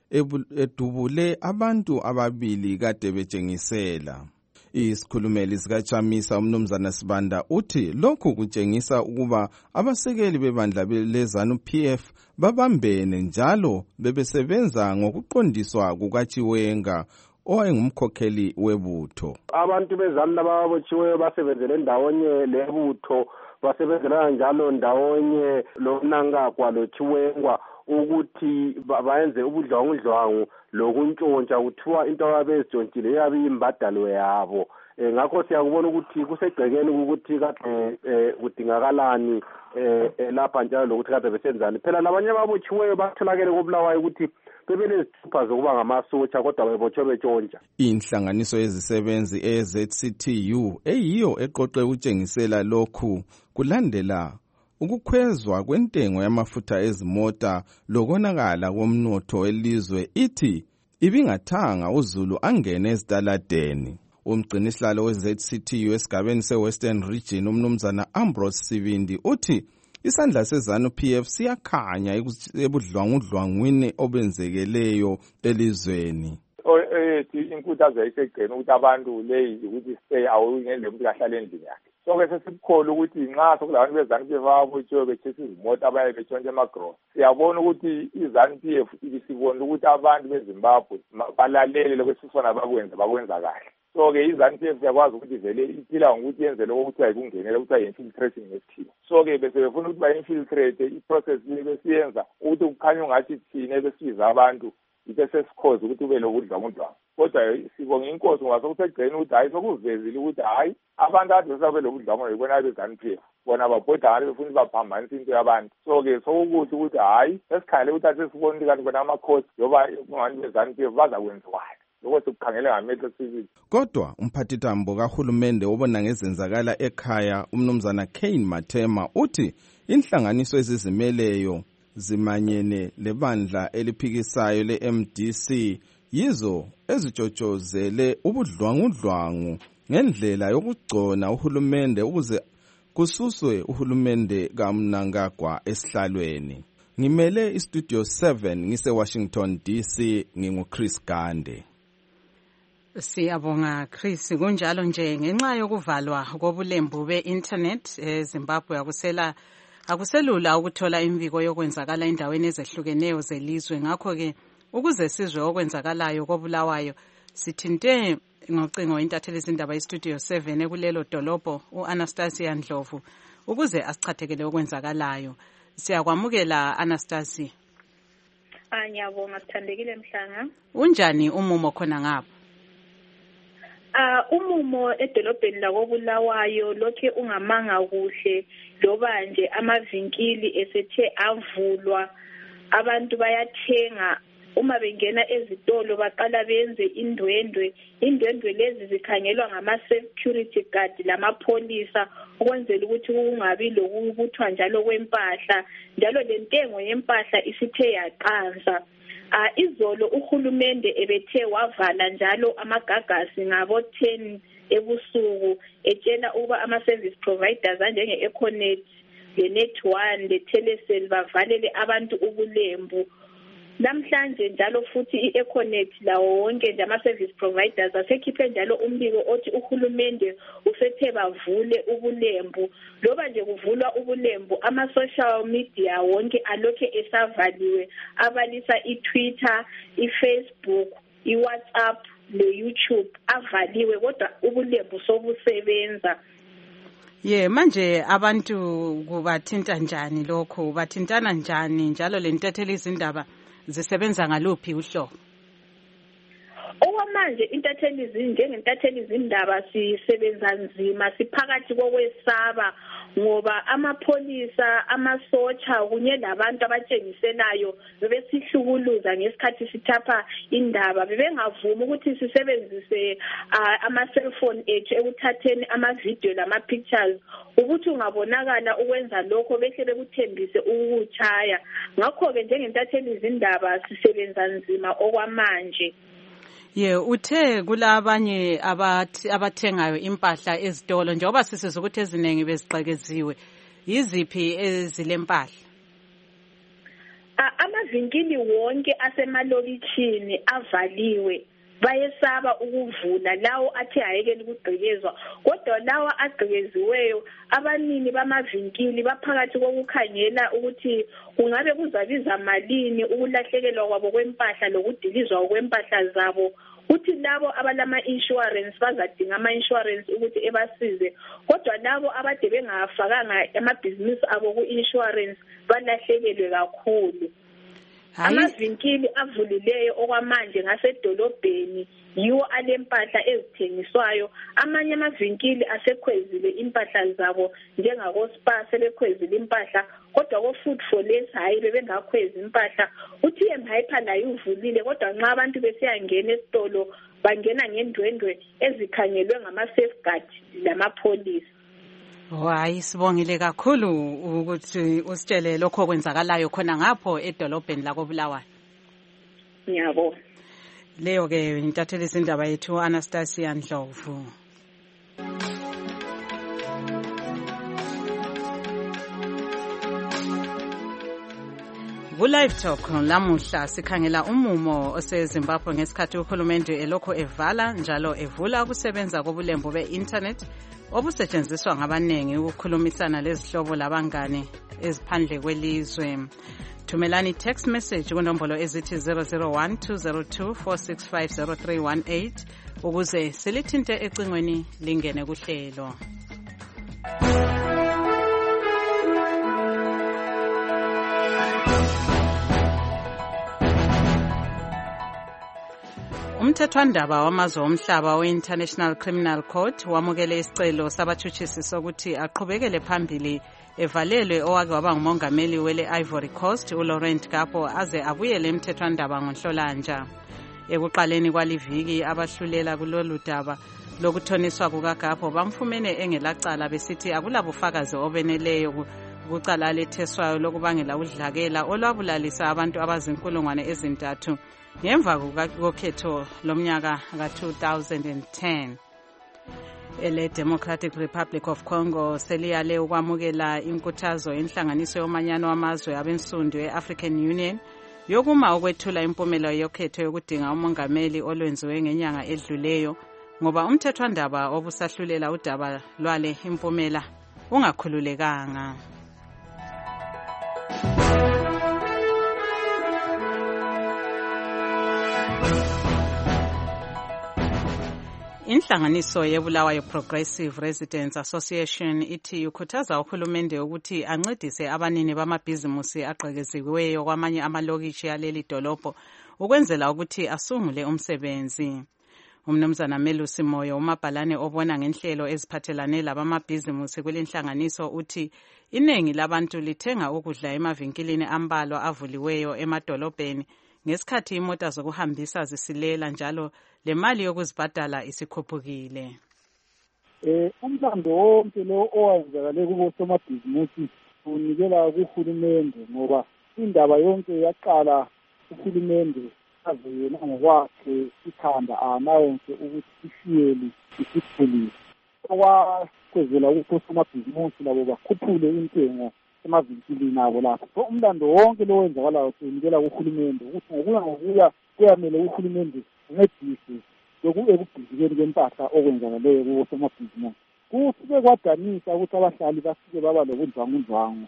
edubule abantu ababili kade betshengisela. Isikhulumeli sikaChamisa umnumzana Sibanda uthi lokhu kutshengisa ukuba abasekeli bebandla leZANU-PF babambene njalo bebesebenza ngokuqondiswa kukaChiwenga owayengumkhokheli webutho. Abantu bezanu lababotshiweyo basebenzele ndawonye lebutho, basebenzela njalo ndawonye loMnangagwa loChiwengwa ukuthi bayenze ubudlwangudlwangu lokuntshontsha kuthiwa into ababezitshontshile yabe imbadalo yabo. Ngakho siyakubona ukuthi kusegcekeni ukuthi kade kudingakalani lapha njalo lokuthi kade besenzani. Phela labanye ababotshiweyo batholakele kobulawayo ukuthi bebelezithupha zokuba ngamasotsha kodwa bebotshwe betshontsha. Inhlanganiso yezisebenzi eZCTU eyiyo eqoqe ukutshengisela lokhu kulandela ukukhwezwa kwentengo yamafutha ezimota lokonakala komnotho welizwe ithi ibingathanga uZulu angene ezitaladeni. Umgcinisihlalo weZCTU esigabeni seWestern Region umnumzana Ambrose Sibindi uthi isandla seZANU-PF siyakhanya ebudlwangudlwangwini obenzekeleyo elizweni. Inkuthazo yayisegcene ukuthi abantu leyi ukuthi stay awungele umuntu kahlala endlini yakhe. So-ke sesibukhola ukuthi nxa sokulabantu beZANU-PF ababotshiwe betshisa izimota abaye betshontsha emagrosa, siyabona ukuthi iZANU-PF ibisibona ukuthi abantu beZimbabwe balalele lokho esifuna bakwenza kahle. So-ke iZANU-PF yakwazi ukuthi vele iphila ngokuthi yenze lokho ukuthi ayikungenela ukuthi ayi-infiltration ngesikhiwa. So-ke besebefuna ukuthi bayi-infiltrate i-process le besiyenza ukuthi kukhanya ungathi thina ebesibiza abantu ibesesikhozi ukuthi ube lokudlwangudlwangu. Kodwa sibonga inkosi ngoba sokusegceni ukuthi hayi sokuvezile ukuthi hayi abantu ade besabe lokudlwangudlwangu yibona beZANU-PF bona babhoda ngale befuna baphambanisa into yabantu. So-ke sokukuhle ukuthi hayi esikhangele ukuthi athi sibona ukuthi kanti bona amakhosi yoba kungabantu beZANU-PF bazakwenziwayo. Lokho sikukhangele ngamehlo sibili. Kodwa umphathitambo kahulumende obona ngezenzakala ekhaya umnumzana Kane Mathema uthi inhlanganiso ezizimeleyo zimanyene lebandla eliphikisayo leMDC yizo ezitshotshozele ubudlwangudlwangu ngendlela yokugcona uhulumende ukuze kususwe uhulumende kaMnangagwa esihlalweni. Ngimele iStudio 7 ngise Washington DC, nginguChris Gande. Siyabonga Chris. Kunjalo nje ngenxa yokuvalwa kobulembu be-internet eZimbabwe akuselula ukuthola imviko yokwenzakala endaweni ezehlukeneyo zelizwe. Ngakho-ke ukuze sizwe okwenzakalayo koBulawayo sithinte ngocingo intatheli izindaba yestudio 7 ekulelo dolobho u-Anastasia Ndlovu ukuze asichathekele okwenzakalayo. Siyakwamukela Anastasia. Ngiyabonga Sithandekile Mhlanga. Unjani umumo khona ngapha? Umumo edolobheni lakoBulawayo lokhe ungamanga kuhle loba nje amavinkili esethe avulwa, abantu bayathenga. Uma bengena ezitolo baqala benze indwendwe lezi zikhangelwa ngama-security guard lamapholisa ukwenzela ukuthi kungabi lokubuthwa njalo kwempahla, njalo lentengo yempahla isithe yaqansa. Izolo uhulumende ebethe wavala njalo amagagasi ngabo-10 ebusuku etshela ukuba ama-service providers anjenge-Econet, le-Net1, le-Telecel bavalele abantu ubulembu. Namhlanje njalo futhi i-Econet lawo wonke nje ama-service providers asekhiphe njalo umbiko othi uhulumende usethe bavule ubulembu. Loba nje kuvulwa ubulembu, ama-social media wonke alokhe esavaliwe, abalisa i-Twitter, i-Facebook, i-WhatsApp, le-YouTube avaliwe, kodwa ubulembu sobusebenza. Manje abantu kubathinta njani lokho? Bathintana njani njalo lentatheli izindaba zisebenza ngaluphi uhlobo? Okwamanje njengentatheli izindaba sisebenza nzima, siphakathi kokwesaba ngoba amapholisa, amasotsha kunye labantu abatshengiselayo bebesihlukuluza ngesikhathi sithapha indaba. Bebengavumi ukuthi sisebenzise ama-cellphone ethu ekuthatheni ama-video lama-pictures ukuthi ungabonakala ukwenza lokho behle bekuthembise ukutshaya. Ngakho-ke njengentatheli izindaba sisebenza nzima okwamanje. Uthe kulabanye abathengayo impahla ezitolo njengoba sisiza ukuthi eziningi bezigqekeziwe, yiziphi ezilempahla? Amavinkili wonke asemalokitshini avaliwe. Bayesaba ukuvula lawo athe ayekela ukugqekezwa, kodwa lawa agqekeziweyo abanini bamavinkili baphakathi kokukhangela ukuthi kungabe kuzabiza malini ukulahlekelwa kwabo kwempahla lokudilizwa kwempahla zabo. Uthi labo abalama-insurance bazadinga ama-insurance ukuthi ebasize, kodwa labo abade bengafakanga amabhizinisi abo ku-insurance balahlekelwe kakhulu. Amavinkili avulileyo okwamanje ngasedolobheni yiwo alempahla ezithengiswayo. Amanye amavinkili asekhwezile impahla zabo njengako-Spar sebekhwezile impahla, kodwa ko-Food for Less hayi bebengakhwezi impahla. UTM Hyper layo uvulile, kodwa nxa abantu besiyangena esitolo bangena ngendwendwe ezikhangelwe ngama-safeguard lamapholisa. Hayi, sibongile kakhulu ukuthi usitshele lokho kwenzakalayo khona ngapho edolobheni lakoBulawayo. Ngiyabonga. Leyo-ke intatheli izindaba yethu Anastasia Ndlovu. Ku-Live Talk lamuhla sikhangela umumo oseZimbabwe ngesikhathi uhulumende elokho evala njalo evula ukusebenza kobulembu be-internet obusetshenziswa ngabaningi ukukhulumisana lezihlobo labangane eziphandle kwelizwe. Thumelani text message kunombolo ezithi 001-202-465-0318 ukuze silithinte ecingweni lingene kuhlelo. Umthethwandaba wamazwe omhlaba we-International Criminal Court wamukele isicelo sabatshutshisi sokuthi aqhubekele phambili evalelwe owake waba ngumongameli wele Ivory Coast uLaurent Gbagbo aze abuyele emthethwandaba ngoNhlolanja. Ekuqaleni kwaliviki abahlulela kulolu daba lokuthoniswa kukaGgbagbo bamfumene engelacala besithi akulabufakazi obeneleyo kucala letheswayo lokubangela udlakela olwabulalisa abantu abazinkulungwane ezintathu ngemva kokhetho lomnyaka ka-2010. ele Democratic Republic of Congo seliyale ukwamukela inkuthazo inhlanganiso yomanyano wamazwe abensundu e-African Union yokuma ukwethula impumela yokhetho yokudinga umongameli olwenziwe ngenyanga edluleyo ngoba umthethwandaba obusahlulela udaba lwale impumela ungakhululekanga. Inhlanganiso yeBulawayo Progressive Residents Association ithi ikhuthaza uhulumende ukuthi ancedise abanini bamabhizimusi aqhekeziweyo kwamanye amalokishi aleli dolobho ukwenzela ukuthi asungule umsebenzi. Umnumzana Melusi Moyo, umabhalane obona ngenhlelo eziphathelane labamabhizimusi kulenhlanganiso, uthi iningi labantu lithenga ukudla emavinkilini ambalwa avuliweyo emadolobheni ngesikhathi imota zokuhambisa zisilela, njalo le mali yokuzibhadala isikhuphukile. Umlando wonke lo owenzakale kubo somabhizimusi unikela kuhulumende, ngoba indaba yonke yaqala uhulumende aze yena ngokwakhe ikhanda anawonse ukuthi isiyeli isiphelile. Okwakwezela ukuthi osomabhizimusi labo bakhuphule intengo emavinkilini abo lapho. So umlando wonke lo wenzakalayo unikela kuhulumende ukuthi ngokuya kuyamele uhulumende uncedise ekubhizikeni kwempahla okwenzakaleyo kuwo somabhizimusi. Kufike kwadanisa ukuthi abahlali bafike baba lobundlwangundlwangu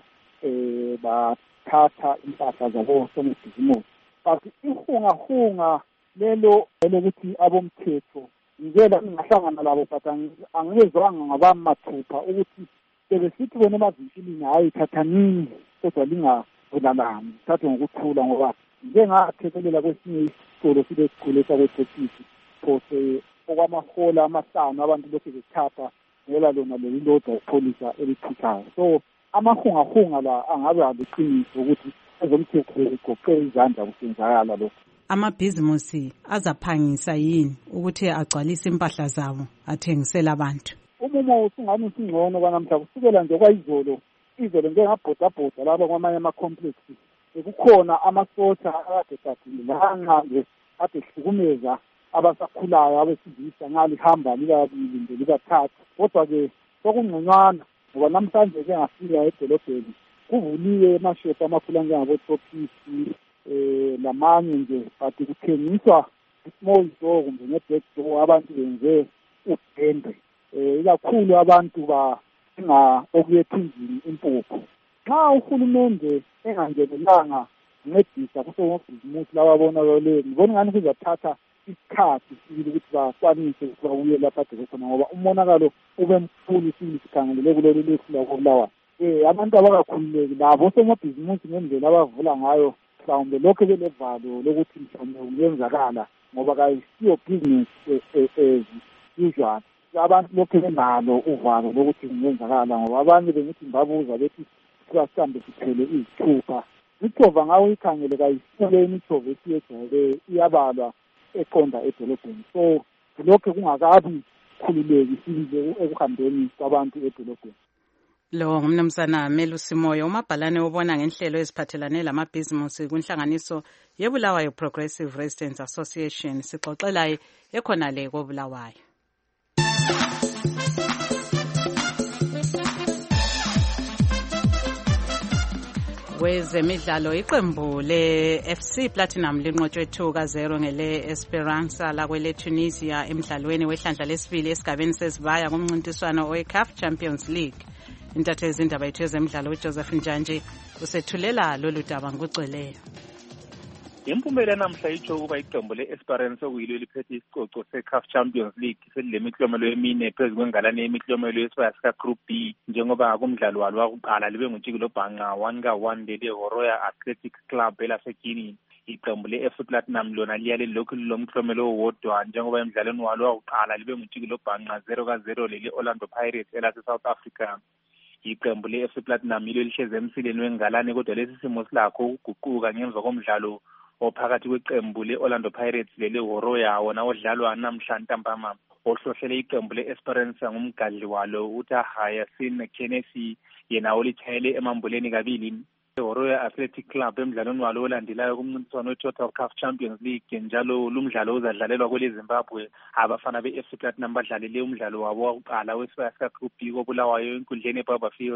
bathatha impahla zabo somabhizimusi. But ihungahunga lelo lokuthi abomthetho ngela ngingahlangana labo, but angiyezwanga ngabamathupha ukuthi sebesithi bona emavinkilini hayi thathanini kodwa lingavulalani, thathe ngokuthula, ngoba njengathekelela kwesinye isitolo sibe sikhule sakwethekisi phose okwamahola amahlanu abantu lokhu bethatha ngela lona lelilodwa ipholisa elithuthayo. So amahungahunga la angabe aliqiniso ukuthi ezomthetho igoqe izandla kusenzakala lokho. Amabhizimusi azaphangisa yini ukuthi agcwalise impahla zabo athengisela abantu? Umumo usungani usingcono kwanamhla kusukela nje kwayizolo ngengabhodabhoda lapha kwamanye ama-complex kukhona amasosha akade gadilanga nje ade hlukumeza abasakhulayo abesilisa ngalihamba likabili nje likathathu. Kodwa-ke sokungconywana ngoba namhlanje ke ngafika edolobheni kuvuliwe emashophu amakhulu anjengabo-Tropisi lamanye nje, but kuthengiswa i-small door kumbe nge-back door, abantu benze udende. Ikakhulu abantu badinga okuyethunjini impuphu. Nxa uhulumende engangenelanga ncedisa kusomabhizimusi lababonakeleyo, ngibona ngani kuzathatha isikhathi sibili ukuthi bakwanise ukuthi babuye lapha ade khona, ngoba umonakalo ube mkhulu sibili sikhangelele kulelo lesu lakoBulawayo. Abantu abakakhululeki labo somabhizimusi ngendlela abavula ngayo, mhlawumbe lokho belevalo lokuthi mhlawumbe kuyenzakala ngoba kayisiyo business as usual. Abantu lokho benalo uvalo lokuthi kungenzakala, ngoba abanye bengithi ngibabuza bethi sihambe siphele izithupha. Imithova ngawo ikhangele kayisile imithova esiyejwayele iyabalwa eqonda edolobheni. So lokho kungakabi khululeki sibile ekuhambeni kwabantu edolobheni. Lo ngumnumzana Melusi Moyo, umabhalane obona ngenhlelo eziphathelane lamabhizimusi kunhlanganiso yeBulawayo Progressive Residents Association. Sixoxela ekhona le koBulawayo. Kwezemidlalo, iqembu le-FC Platinum linqotshwe 2-0 ngele Esperance lakwele Tunisia emidlalweni wehlandla lesibili esigabeni sesibaya kumncintiswano we-CAF Champions League. Intatheli zindaba yethu yezemidlalo uJoseph Njanje usethulela lolu daba ngokugcweleyo. Impumela namhla itsho ukuba iqembu le-Esperance okuyilo liphethe isicoco se-CAF Champions League selilemiklomelo emine phezu kwengalane yemiklomelo yesibaya sika-Group B, njengoba kumdlalo walo wakuqala libe nguntshikilo bhanqa 1-1 lele-Horoya Athletic Club elaseGuinea. Iqembu le-FC Platinum lona liyale lilokhu lilomklomelo owodwa njengoba emdlalweni walo wakuqala libe nguntshikilo bhanqa 0-0 lele-Orlando Pirates elase-South Africa. Iqembu le-FC Platinum yilo lihleze emsileni wengalane, kodwa lesi simo silakho ukuguquka ngemva komdlalo ophakathi kweqembu le-Orlando Pirates lele-Horoya wona odlalwa namhla ntambama. Ohlohlele iqembu le-Esperance ngumgadli walo uTahayasin Kennedy yena olithayele emambuleni kabili. I-Horoya Athletic Club emdlalweni walo olandelayo kumncintiswano we-Total CAF Champions League, njalo lumdlalo uzadlalelwa kwele Zimbabwe. Abafana be-FC Platinum badlalele umdlalo wabo wokuqala wesibaya sika-Group B koBulawayo enkundleni eBarberfield.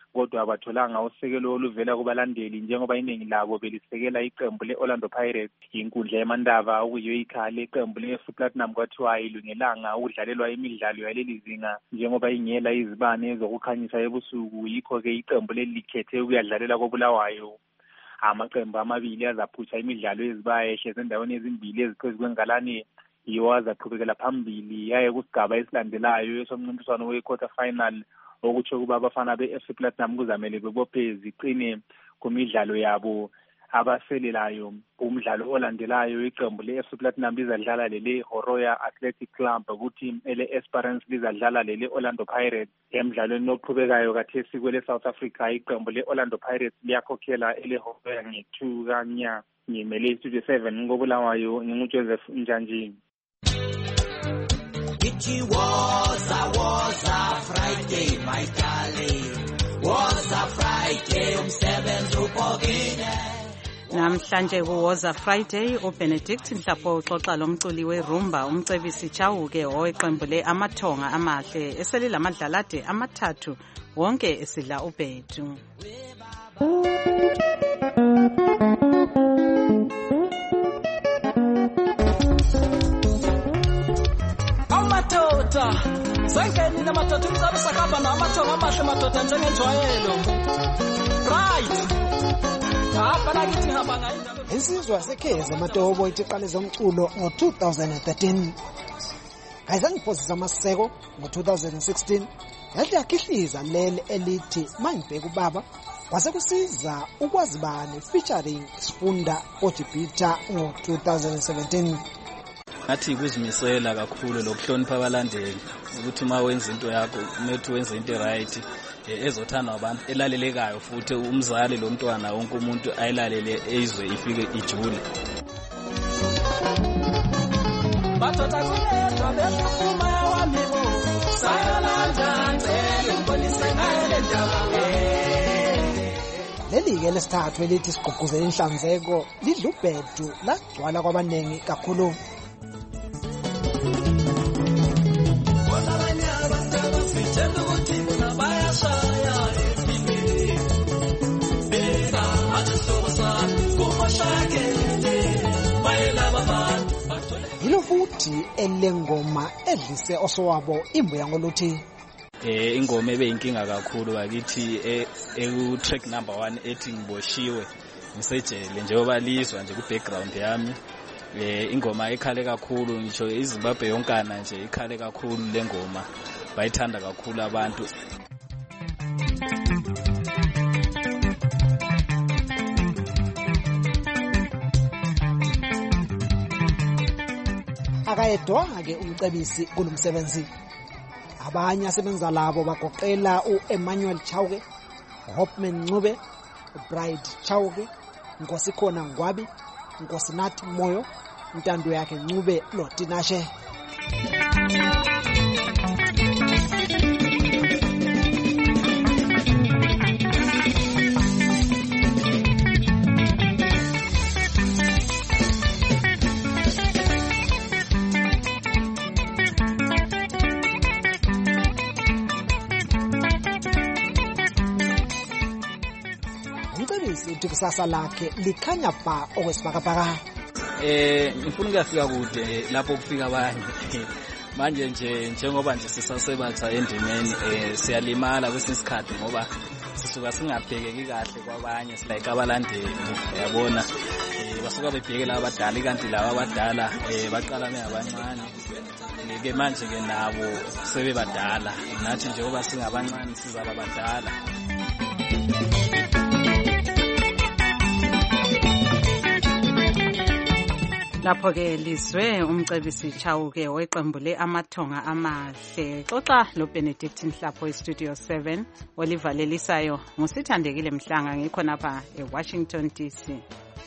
kodwa abatholanga usekelo oluvela kubalandeli njengoba iningi labo belisekela iqembu le-Orlando Pirates. Inkundla yamandaba okuyiyo ikhaya leqembu le-Platinum kwathiwa ayilungelanga ukudlalelwa imidlalo yaleli zinga njengoba ingela izibane ezokukhanyisa ebusuku, yikho-ke iqembu leli likhethe ukuyadlalela koBulawayo. Amaqembu amabili azaphutha imidlalo ezibayehle ezindaweni ezimbili eziphezu kwengalane yiwo azaqhubekela phambili yaye kusigaba esilandelayo esomncintiswano we-quarter final, okutsho ukuba abafana be-FC Platinum kuzamele bebophe ziqine kumidlalo yabo abaselelayo. Umdlalo olandelayo iqembu le-FC Platinum lizadlala lele-Horoya Athletic Club, ukuthi ele-Esperance lizadlala lele-Orlando Pirates. Emdlalweni oqhubekayo kathesi kwele-South Africa, iqembu le-Orlando Pirates liyakhokhela ele-Horoya nge-2 kanya. Ngimele iStudio 7 ngoBulawayo, nginguJoseph Njanjini. It was a Friday, my darling. Was a Friday, umsebenzi ubhokile. Namhlanje kuwoza Friday, uBenedict Nhlapho uxoxa lomculi werumba umcebisi Chauke oweqembu le-Amathonga Amahle eselelamadlalade amathathu wonke esidla ubhedu. Amadoda sengenile amadoda umzalo sakaba namathonga amahle madoda njengenjwayelo. Right. Insizwa yaseKheza Amatobo iqalisa umculo ngo-2013. Ayizangiphosisa amaseko ngo-2016. Yahle yakhihliza leli elithi Mangibheka ubaba, kwase kusiza ukwazi bani featuring Sifunda Potipita ngo-2017. Ngathi kuzimisela kakhulu lokuhlonipha abalandeli ukuthi uma wenza into yakho kumele wenze into right ezothandwa abantu elalelekayo, futhi umzali lo mntwana wonke umuntu ayilalele ezwe ifike ijule. Bathatha kuledwa bephuma yawamibo sayalanda ngicela ngibonise ngale ndaba. Leli-ke lesithathu elithi sigqugquzele inhlanzeko lidla ubhedu lagcwala kwabaningi kakhulu. Yilo futhi elengoma edlise osowabo imbuya ngoluthi ingoma ebeyinkinga kakhulu bakithi track number 1 ethi ngiboshiwe ngisejele njengoba lizwa nje ku background yami. Ingoma ikhale kakhulu, ngisho iZimbabwe yonkana nje ikhale kakhulu lengoma, bayithanda kakhulu abantu. Akayedwa-ke umcebisi kulomsebenzi. Abanye asebenza labo bagoqela u-Emmanuel Chauke, Hopman Ncube, Bride Chauke, Nkosikhona Ngwabi, Nkosinathi Moyo, Ntando yakhe Ncube Lotinashe. Kusasa lakhe likhanya ba okwesibhakabhaka. Ngifuna ukuyafika kude lapho kufika abanye. Manje nje njengoba nje sisasebenza endimeni siyalimala kwesinye isikhathi ngoba sisuka singabhekeki kahle kwabanye, like abalandeli uyabona, basuka bebhekela abadala kanti laba abadala baqala bengabancane. Ke manje ke nabo sebebadala, nathi njengoba singabancane sizaba badala. Lapho ke lizwe umcebisi Chauke weqembu le-Amathonga Amahle xoxa lo Benedict Nhlapho eStudio 7 olivalelisayo ngusithandekile Mhlanga ngikho napha eWashington DC.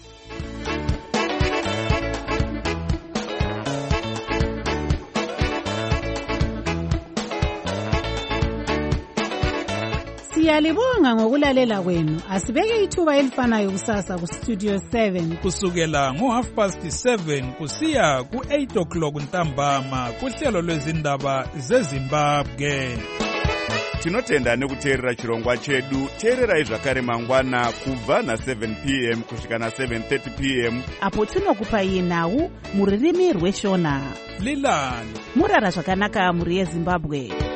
Siyalibonga ngokulalela kwenu. Asibeke ithuba elifanayo kusasa ku Studio 7 kusukela ngo7:30 kusiya ku8 o'clock ntambama kuhlelo lwezindaba zeZimbabwe. tinotenda nekuteerera chirongwa chedu. Teererai zvakare mangwana kubva na7 p.m. kusvika na7:30 p.m. apo tinokupai nhau muririmi rweshona. Lilani murara zvakanaka muri yeZimbabwe.